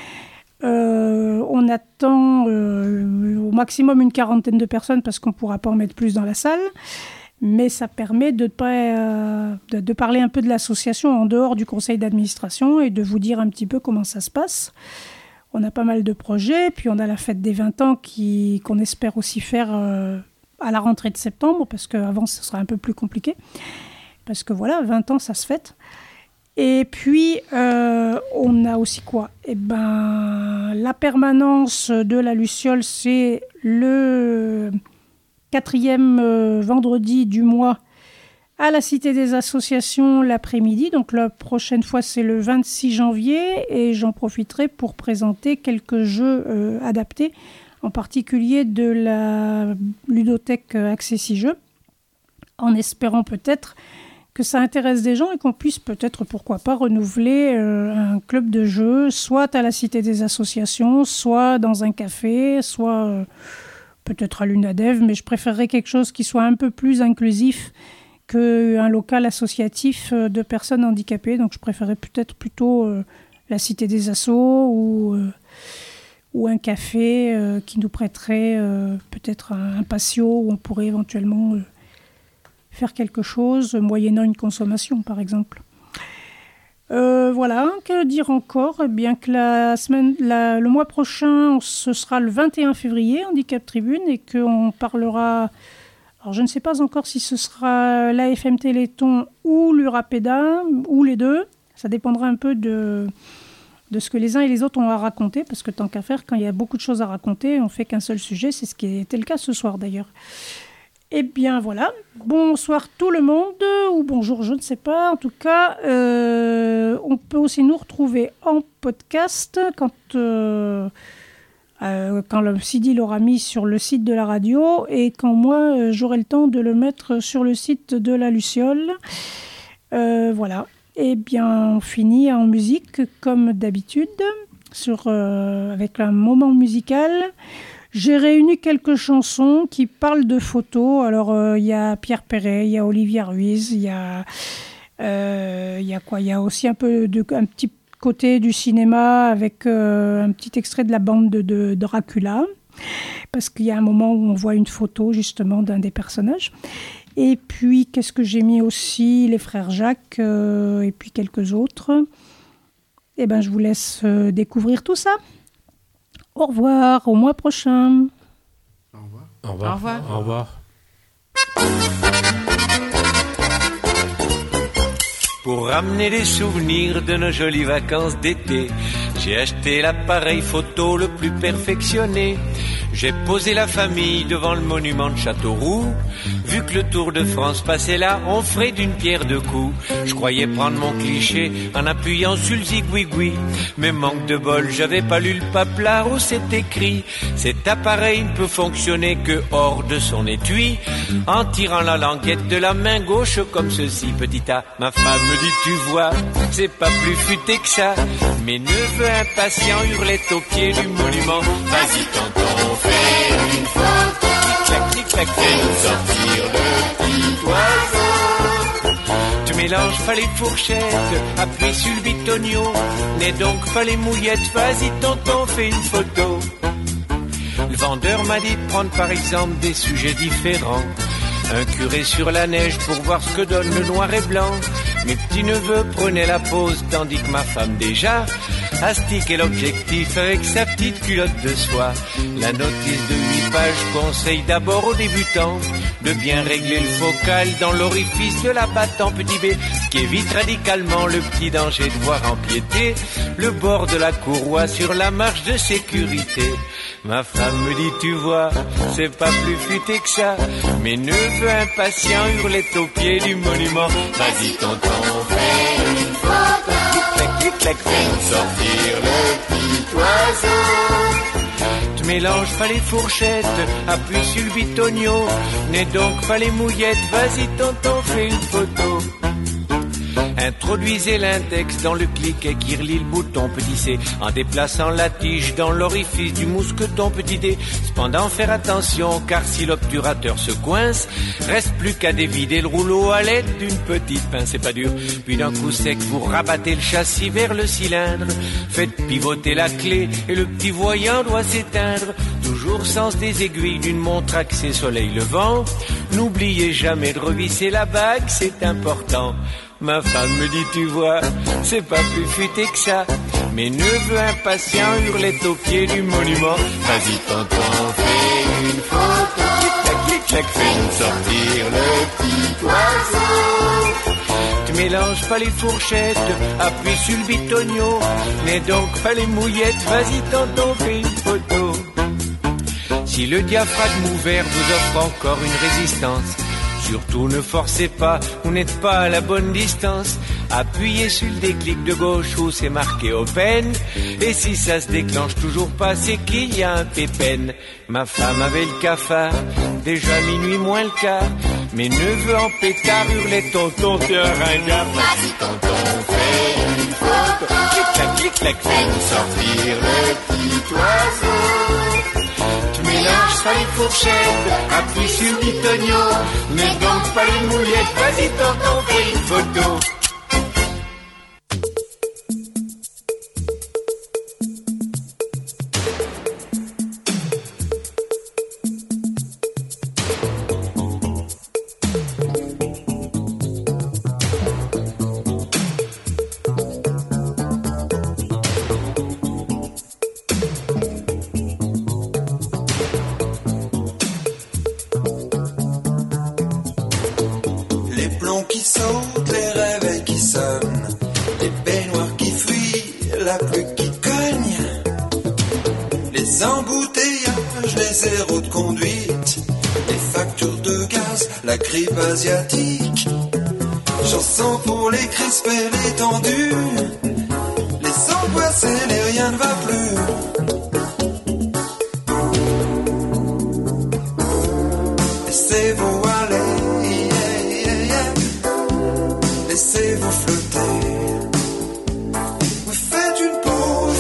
Euh, on attend euh, au maximum une quarantaine de personnes parce qu'on ne pourra pas en mettre plus dans la salle. Mais ça permet de, euh, de, de parler un peu de l'association en dehors du conseil d'administration et de vous dire un petit peu comment ça se passe. On a pas mal de projets, puis on a la fête des vingt ans qui, qu'on espère aussi faire euh, à la rentrée de septembre, parce qu'avant ce sera un peu plus compliqué. Parce que voilà, vingt ans ça se fête. Et puis, euh, on a aussi quoi ? Eh ben, la permanence de la Luciole, c'est le quatrième euh, vendredi du mois à la Cité des Associations l'après-midi. Donc la prochaine fois, c'est le vingt-six janvier. Et j'en profiterai pour présenter quelques jeux euh, adaptés, en particulier de la ludothèque Accessi Jeux, en espérant peut-être que ça intéresse des gens et qu'on puisse peut-être, pourquoi pas, renouveler euh, un club de jeux, soit à la Cité des Associations, soit dans un café, soit euh, peut-être à l'UNADEV, mais je préférerais quelque chose qui soit un peu plus inclusif qu'un local associatif de personnes handicapées. Donc je préférerais peut-être plutôt euh, la Cité des Assos ou, euh, ou un café euh, qui nous prêterait euh, peut-être un, un patio où on pourrait éventuellement euh, faire quelque chose, moyennant une consommation, par exemple. Euh, voilà, que dire encore ? Eh bien que la semaine, la, le mois prochain, ce sera le vingt et un février, Handicap Tribune, et qu'on parlera... Alors, je ne sais pas encore si ce sera l'A F M Téléthon ou l'Urapéda, ou les deux. Ça dépendra un peu de, de ce que les uns et les autres ont à raconter, parce que tant qu'à faire, quand il y a beaucoup de choses à raconter, on ne fait qu'un seul sujet. C'est ce qui était le cas ce soir, d'ailleurs. Eh bien, voilà. Bonsoir tout le monde, ou bonjour, je ne sais pas. En tout cas, euh, on peut aussi nous retrouver en podcast quand... Euh, Euh, quand le Sidi l'aura mis sur le site de la radio et quand moi euh, j'aurai le temps de le mettre sur le site de la Luciole. Euh, voilà. Et bien on finit en musique comme d'habitude sur, euh, avec un moment musical. J'ai réuni quelques chansons qui parlent de photos. Alors il euh, y a Pierre Perret, il y a Olivia Ruiz, il y a euh, y a quoi ? Il y a aussi un peu de un petit côté du cinéma avec euh, un petit extrait de la bande de, de, de Dracula, parce qu'il y a un moment où on voit une photo justement d'un des personnages. Et puis, qu'est-ce que j'ai mis aussi ? Les frères Jacques euh, et puis quelques autres. Eh bien, je vous laisse euh, découvrir tout ça. Au revoir, au mois prochain. Au revoir. Au revoir. Au revoir. Au revoir. Pour ramener des souvenirs de nos jolies vacances d'été, j'ai acheté l'appareil photo le plus perfectionné. J'ai posé la famille devant le monument de Châteauroux. Vu que le Tour de France passait là, on ferait d'une pierre deux coups. Je croyais prendre mon cliché en appuyant sur le zigouigoui. Mais manque de bol, j'avais pas lu le paplard où c'est écrit: cet appareil ne peut fonctionner que hors de son étui. En tirant la languette de la main gauche comme ceci, petit A, ma femme me dit: tu vois, c'est pas plus futé que ça. Mes neveux impatients hurlaient au pied du monument: vas-y tonton, fais une photo. Clic-clac, clic-clac, fais-nous sortir le petit oiseau. Tu mélanges, fallait fourchette, appuie sur le bitonio. N'aie donc pas les mouillettes, vas-y tonton, fais une photo. Le vendeur m'a dit de prendre par exemple des sujets différents. Un curé sur la neige pour voir ce que donne le noir et blanc. Mes petits-neveux prenaient la pose tandis que ma femme déjà astiquait l'objectif avec sa petite culotte de soie. La notice de huit pages conseille d'abord aux débutants de bien régler le focal dans l'orifice de la batte en petit B, ce qui évite radicalement le petit danger de voir empiéter le bord de la courroie sur la marche de sécurité. Ma femme me dit: tu vois, c'est pas plus futé que ça. Mes neveux impatients hurlaient au pied du monument: vas-y tonton, fais une photo. Clic-clac, clic-clac, fais-nous sortir le petit oiseau. Tu mélanges pas les fourchettes, appuie sur le bitonio. N'aie donc pas les mouillettes, vas-y tonton, fais une photo. Introduisez l'index dans le cliquet qui relie le bouton petit C en déplaçant la tige dans l'orifice du mousqueton petit D. Cependant faire attention, car si l'obturateur se coince, reste plus qu'à dévider le rouleau à l'aide d'une petite pince. C'est pas dur. Puis d'un coup sec vous rabattez le châssis vers le cylindre. Faites pivoter la clé et le petit voyant doit s'éteindre. Toujours sens des aiguilles d'une montre axée soleil levant. N'oubliez jamais de revisser la bague, c'est important. Ma femme me dit: tu vois, c'est pas plus futé que ça. Mes neveux impatients hurlaient au pied du monument: vas-y tonton, fais une photo. Clic-clac, clic-clac, fais-nous sortir le petit oiseau. Tu mélanges pas les fourchettes, appuie sur le bitonio. N'aie donc pas les mouillettes, vas-y tonton, fais une photo. Si le diaphragme ouvert vous offre encore une résistance, surtout ne forcez pas, vous n'êtes pas à la bonne distance. Appuyez sur le déclic de gauche où c'est marqué open. Et si ça se déclenche toujours pas, c'est qu'il y a un pépène. Ma femme avait le cafard, déjà minuit moins le quart. Mes neveux en pétard hurlaient: tonton, t'es un ringard. Vas-y tonton, fais une photo. Clic-clac, clic-clac, fais-nous sortir le petit oiseau. Tu mélanges pas les fourchettes, appuie sur le bitonio. N'aie donc pas les mouillettes, vas-y tonton, fais une photo. sautent, les réveils qui sonnent, les baignoires qui fuient, la pluie qui cogne, les embouteillages, les zéros de conduite, les factures de gaz, la grippe asiatique. Chanson pour les crispés, les tendus, les angoissés, les rien ne va plus. Laissez-vous aller, yeah, yeah, yeah. Laissez-vous flotter. Vous faites une pause.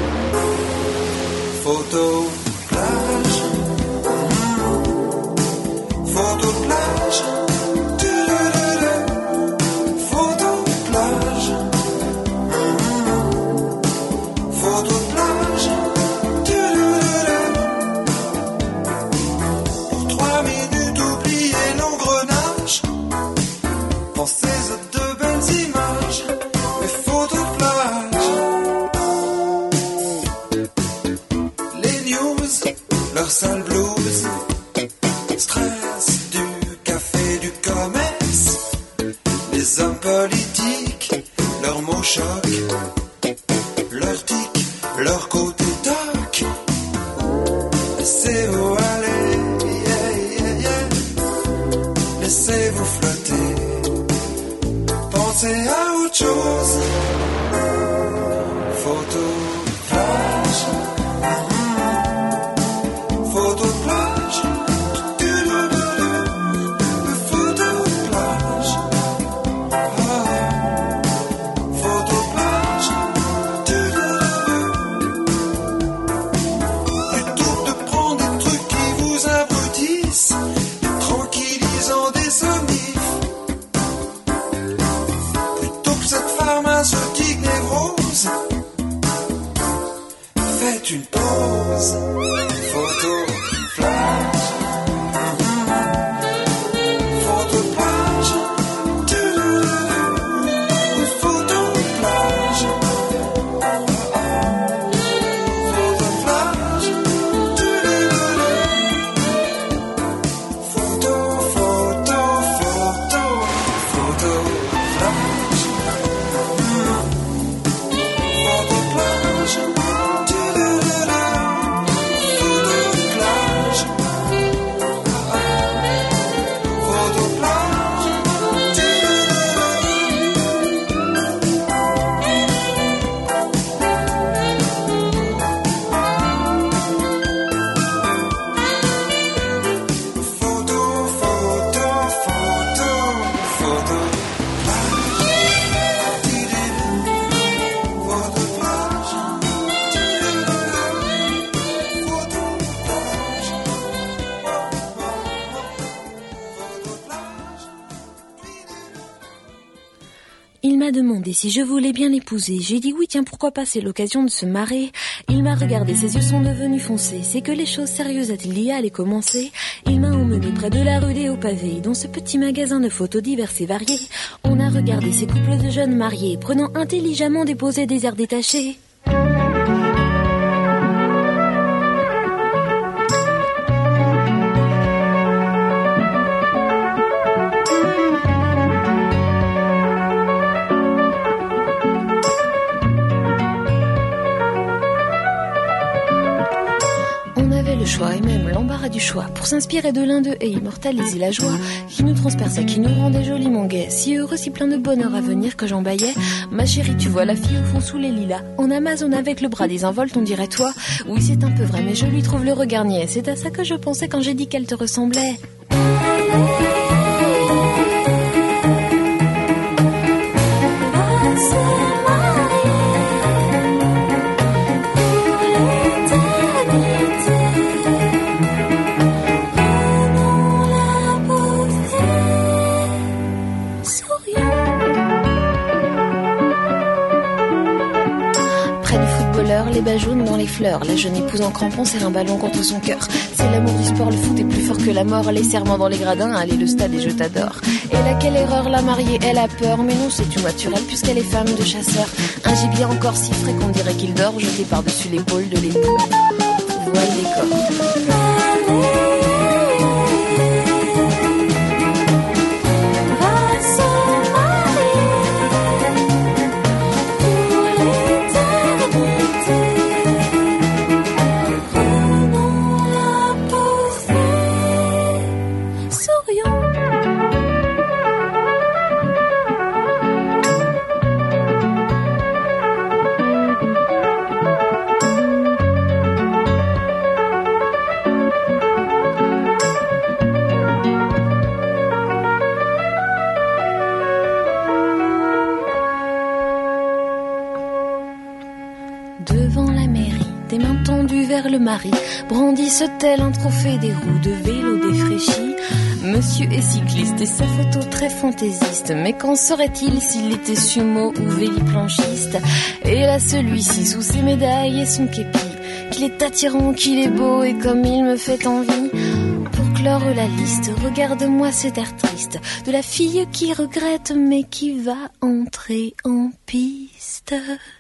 Photo plage, mmh. Photo plage. Pensez à de belles images, mes photos de plage. Les news, leur sale blues, stress du café, du commerce. Les hommes politiques, leurs mots chocs, leurs tics, leur côté toc. Laissez-vous aller, yeah, yeah, yeah. Laissez-vous flotter. Pensez à autre chose. Photo plage, mmh. Photo plage, photo plage, ah. Photo plage, plutôt que de prendre des trucs qui vous abrutissent, des tranquillisants, des somnifères. Pharmaceutique névrose. Faites une pause. Photo plage, mmh. Photo plage, photo plage, photo plage, photo, photo, photo, photo plage. Il m'a demandé si je voulais bien l'épouser. J'ai dit oui, tiens, pourquoi pas, c'est l'occasion de se marrer. Il m'a regardé, ses yeux sont devenus foncés. C'est que les choses sérieuses a-t-il dit allaient commencer. Il m'a emmené près de la rue des Hauts-Pavés, dans ce petit magasin de photos diverses et variées. On a regardé ces couples de jeunes mariés, prenant intelligemment des poses et des airs détachés. Le choix et même l'embarras du choix pour s'inspirer de l'un d'eux et immortaliser la joie qui nous transperçait, qui nous rendait joliment gais, si heureux, si plein de bonheur à venir que j'en baillais. Ma chérie, tu vois la fille au fond sous les lilas, en Amazon avec le bras désinvolte, on dirait toi. Oui, c'est un peu vrai, mais je lui trouve le regard niais. C'est à ça que je pensais quand j'ai dit qu'elle te ressemblait. Les bas jaunes dans les fleurs, la jeune épouse en crampons serre un ballon contre son cœur. C'est l'amour du sport, le foot est plus fort que la mort. Les serments dans les gradins, allez le stade et je t'adore. Et là quelle erreur, la mariée elle a peur. Mais non, c'est tout naturel puisqu'elle est femme de chasseur. Un gibier encore si frais qu'on dirait qu'il dort, jeté par-dessus l'épaule de l'époux. Voilà le décor. Va vers le mari, brandissent tel un trophée des roues de vélo défraîchies. Monsieur est cycliste et sa photo très fantaisiste, mais qu'en serait-il s'il était sumo ou véliplanchiste? Et là celui-ci sous ses médailles et son képi, qu'il est attirant, qu'il est beau et comme il me fait envie. Pour clore la liste, regarde-moi cet air triste de la fille qui regrette mais qui va entrer en piste.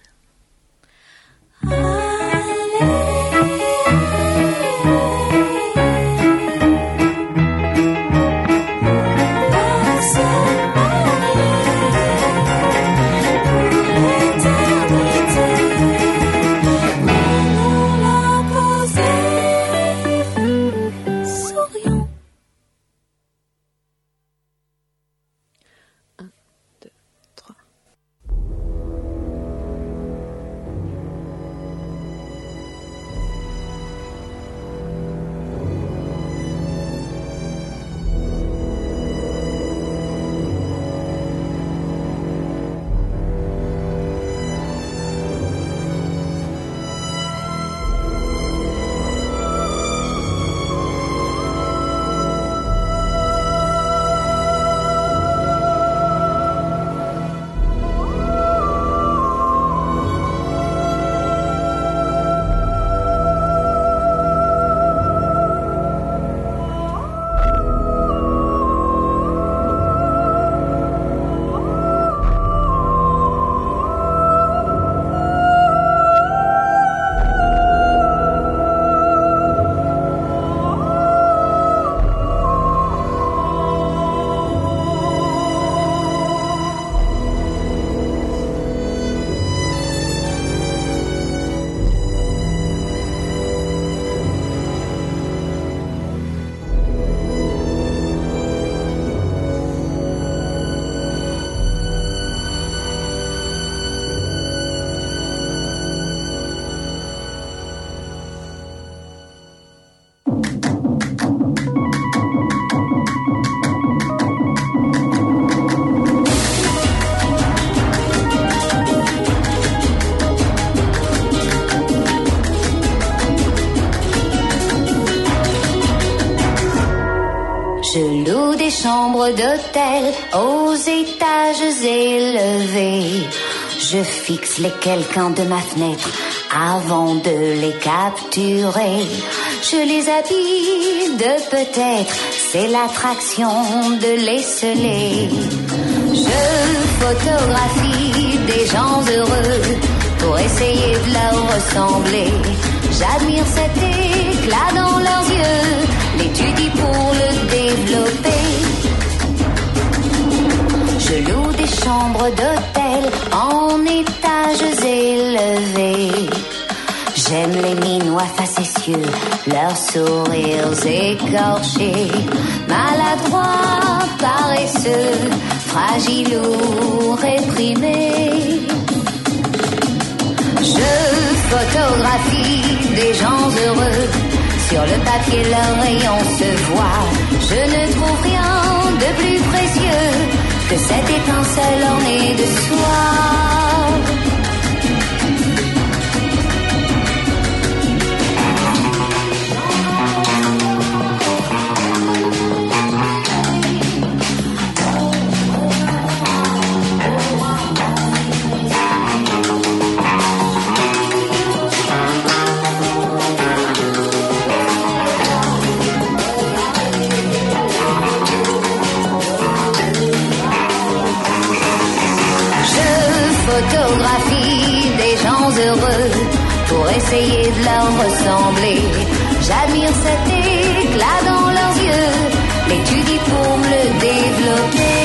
Je loue des chambres d'hôtel aux étages élevés. Je fixe les quelqu'un de ma fenêtre avant de les capturer. Je les habille de peut-être, c'est l'attraction de les sceller. Je photographie des gens heureux pour essayer de leur ressembler. J'admire cet éclat dans leurs yeux, l'étudie pour le développer. Je loue des chambres d'hôtel en étages élevés. J'aime les minois facétieux, leurs sourires écorchés, maladroits, paresseux, fragiles ou réprimés. Je photographie des gens heureux, sur le papier leur rayon se voit. Je ne trouve rien de plus précieux que cette étincelle ornée de soie. Photographie des gens heureux pour essayer de leur ressembler. J'admire cet éclat dans leurs yeux, l'étudie pour me le développer.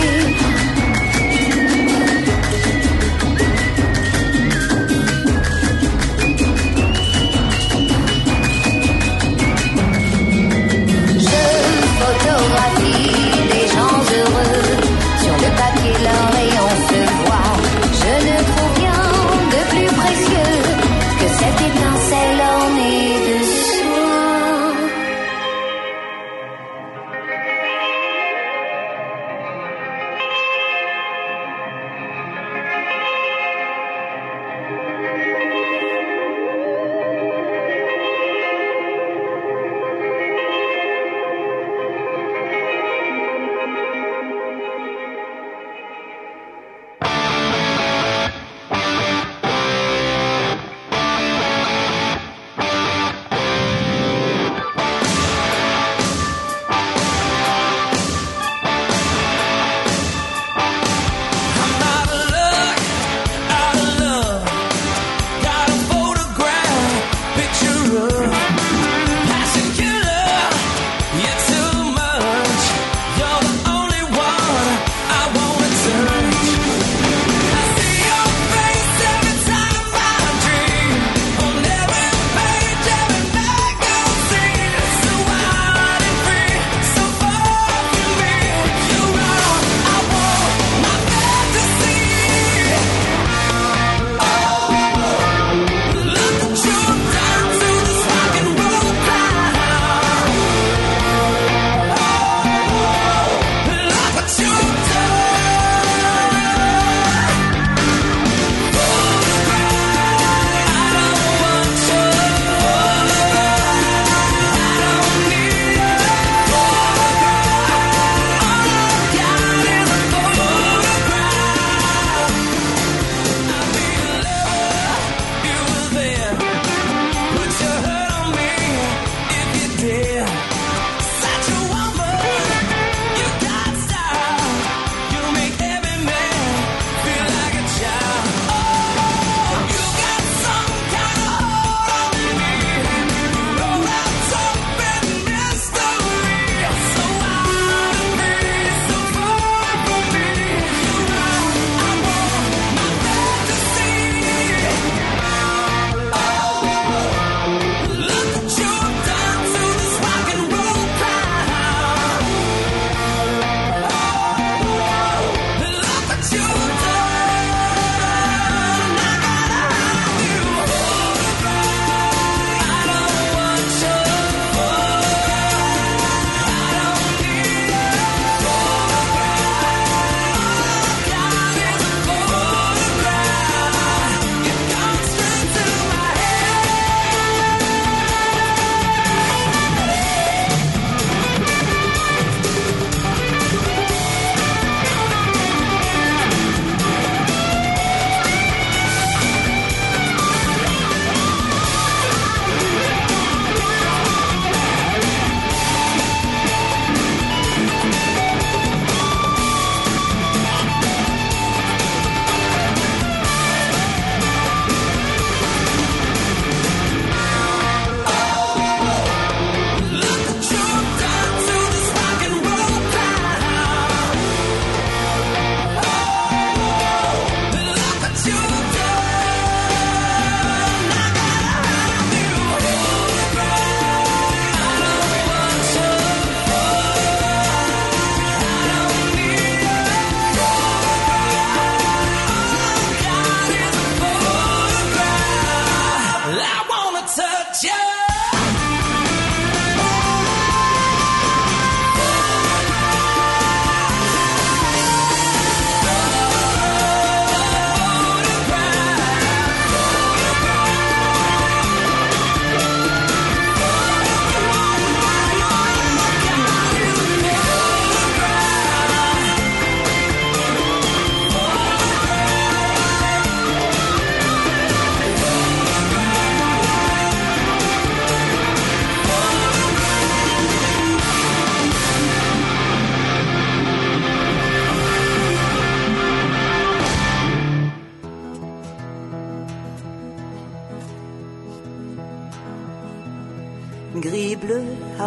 Je photographie des gens heureux, sur le papier leur rayon se voit. Je ne trouve rien de plus précieux que cette étincelle ornée de soie.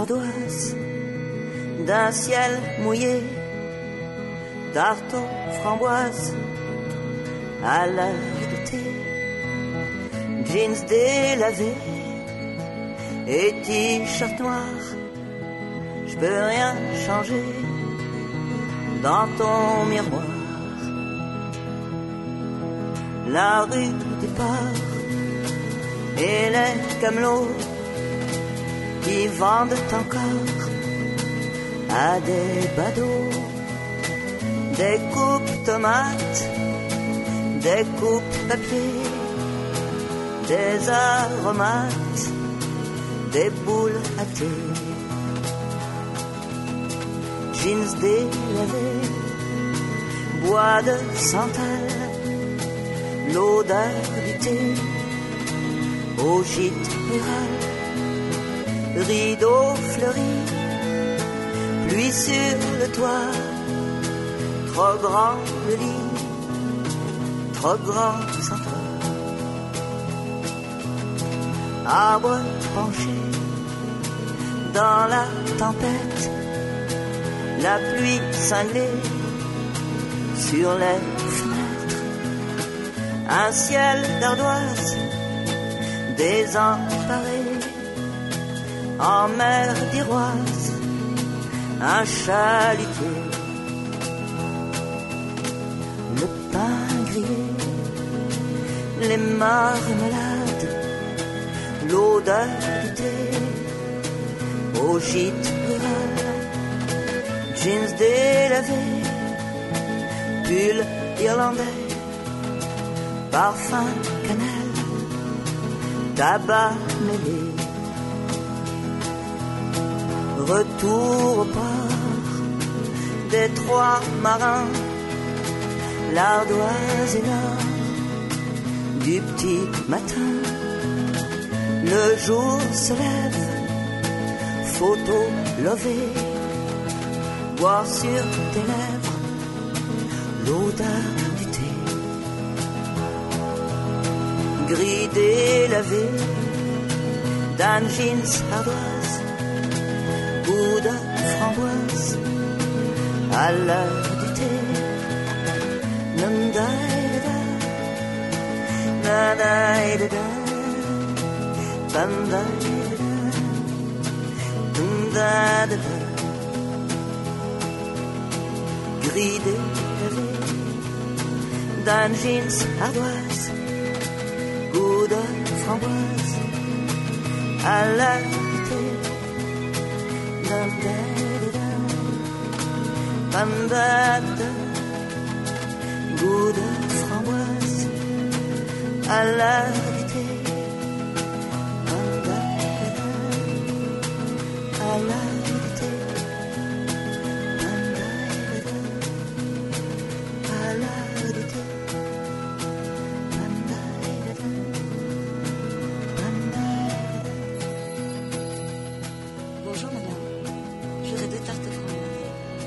d'ardoise, d'un ciel mouillé, d'arto framboise, à l'heure de thé, jeans délavés et t-shirt noir, je peux rien changer dans ton miroir. La rue des ports et les camelots qui vendent encore à des badauds des coupes tomates, des coupes papier, des aromates, des boules à thé, jeans délavés, bois de santal, l'odeur du thé au gîte rural, rideaux fleuris, pluie sur le toit, trop grand le lit, trop grand sans toi. Arbre penché dans la tempête, la pluie cinglée sur les fenêtres, un ciel d'ardoise désemparé en mer d'Iroise, un chalutier, le pain grillé, les marmelades, l'odeur du thé au gîte rural, jeans délavés, pull irlandais, parfum cannelle, tabac mêlé, retour au port des trois marins, l'ardoise et l'or du petit matin, le jour se lève, photo lovée, boire sur tes lèvres l'odeur du thé, gris délavé d'un jeans ardoise, goût de framboise à l'heure du thé, num da da da da da bam da da da da, gris délavé d'un jeans ardoise, goût de framboise à l'heure du thé, dum da da da bam da da, goût de framboise à l'heure du thé, bam da da à l'heure du thé, bam da da à l'heure du thé, bam da da bam da. Bonjour madame, je voudrais deux tartes framboises.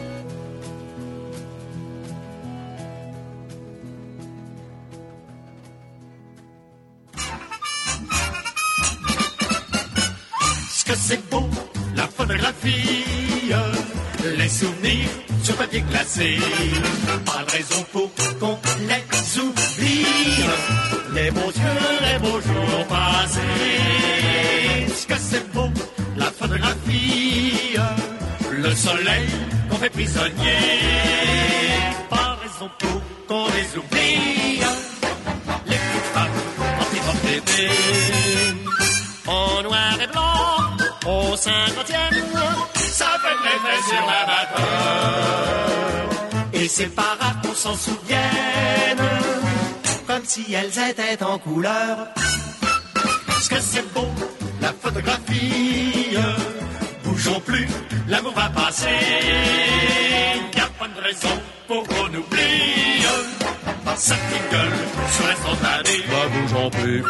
Que c'est beau, la photographie, les souvenirs sur papier glacé. Pas de raison pour qu'on les oublie, les beaux yeux, les beaux jours passés. Ce que c'est beau, la photographie, le soleil qu'on fait prisonnier. Pas de raison pour qu'on les oublie, les petites femmes en petit bébé. En noir et blanc, au cinquantième, ça fait l'effet sur la vapeur. Et c'est pas rare qu'on s'en souvienne, comme si elles étaient en couleur. Ce que c'est beau, la photographie, bougeons plus, l'amour va passer. Y'a pas de raison pour qu'on oublie, ça qui gueule sur l'instantané. Bah bougeons plus.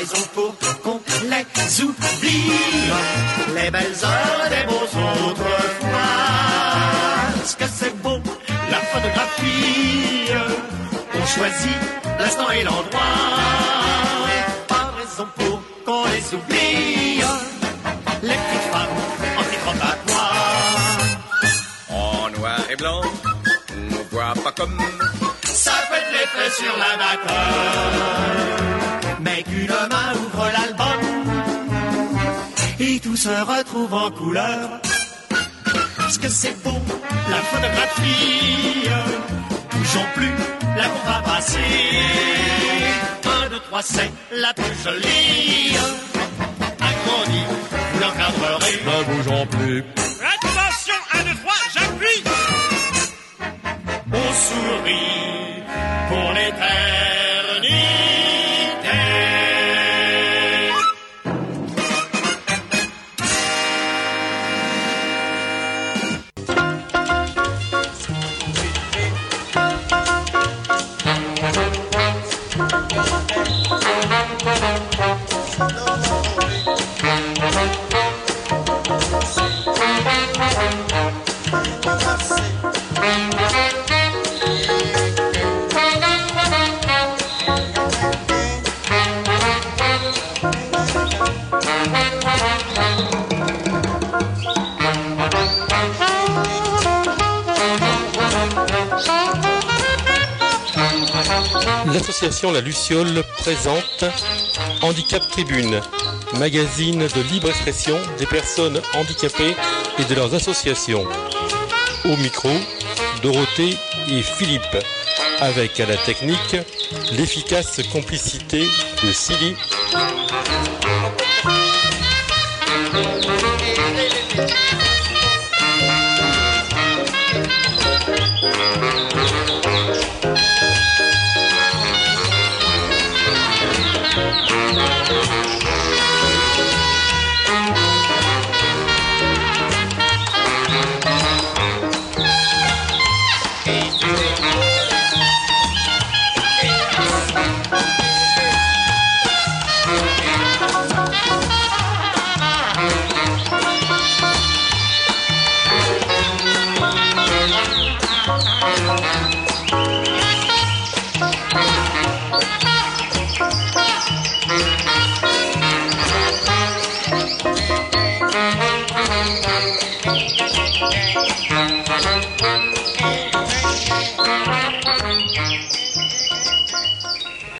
raison pour qu'on les oublie. Les belles heures des beaux autrefois. Est-ce que c'est beau, la photographie? On choisit l'instant et l'endroit. Pas de raison pour qu'on les oublie. Les petites femmes en petite robe à pois. En noir et blanc, on voit pas comme ça fait de l'effet sur la nature. Mais qu'une main ouvre l'album et tout se retrouve en couleur. Parce que c'est beau, la photographie. Bougeons plus, là qu'on va passer. Un, deux, trois, c'est la plus jolie. Agrandie, vous l'encadrerez. ne bougeons plus. Attention, un, deux, trois, j'appuie. On sourit pour l'éternité. L'association La Luciole présente Handicap Tribune, magazine de libre expression des personnes handicapées et de leurs associations. Au micro, Dorothée et Philippe, avec à la technique l'efficace complicité de Silly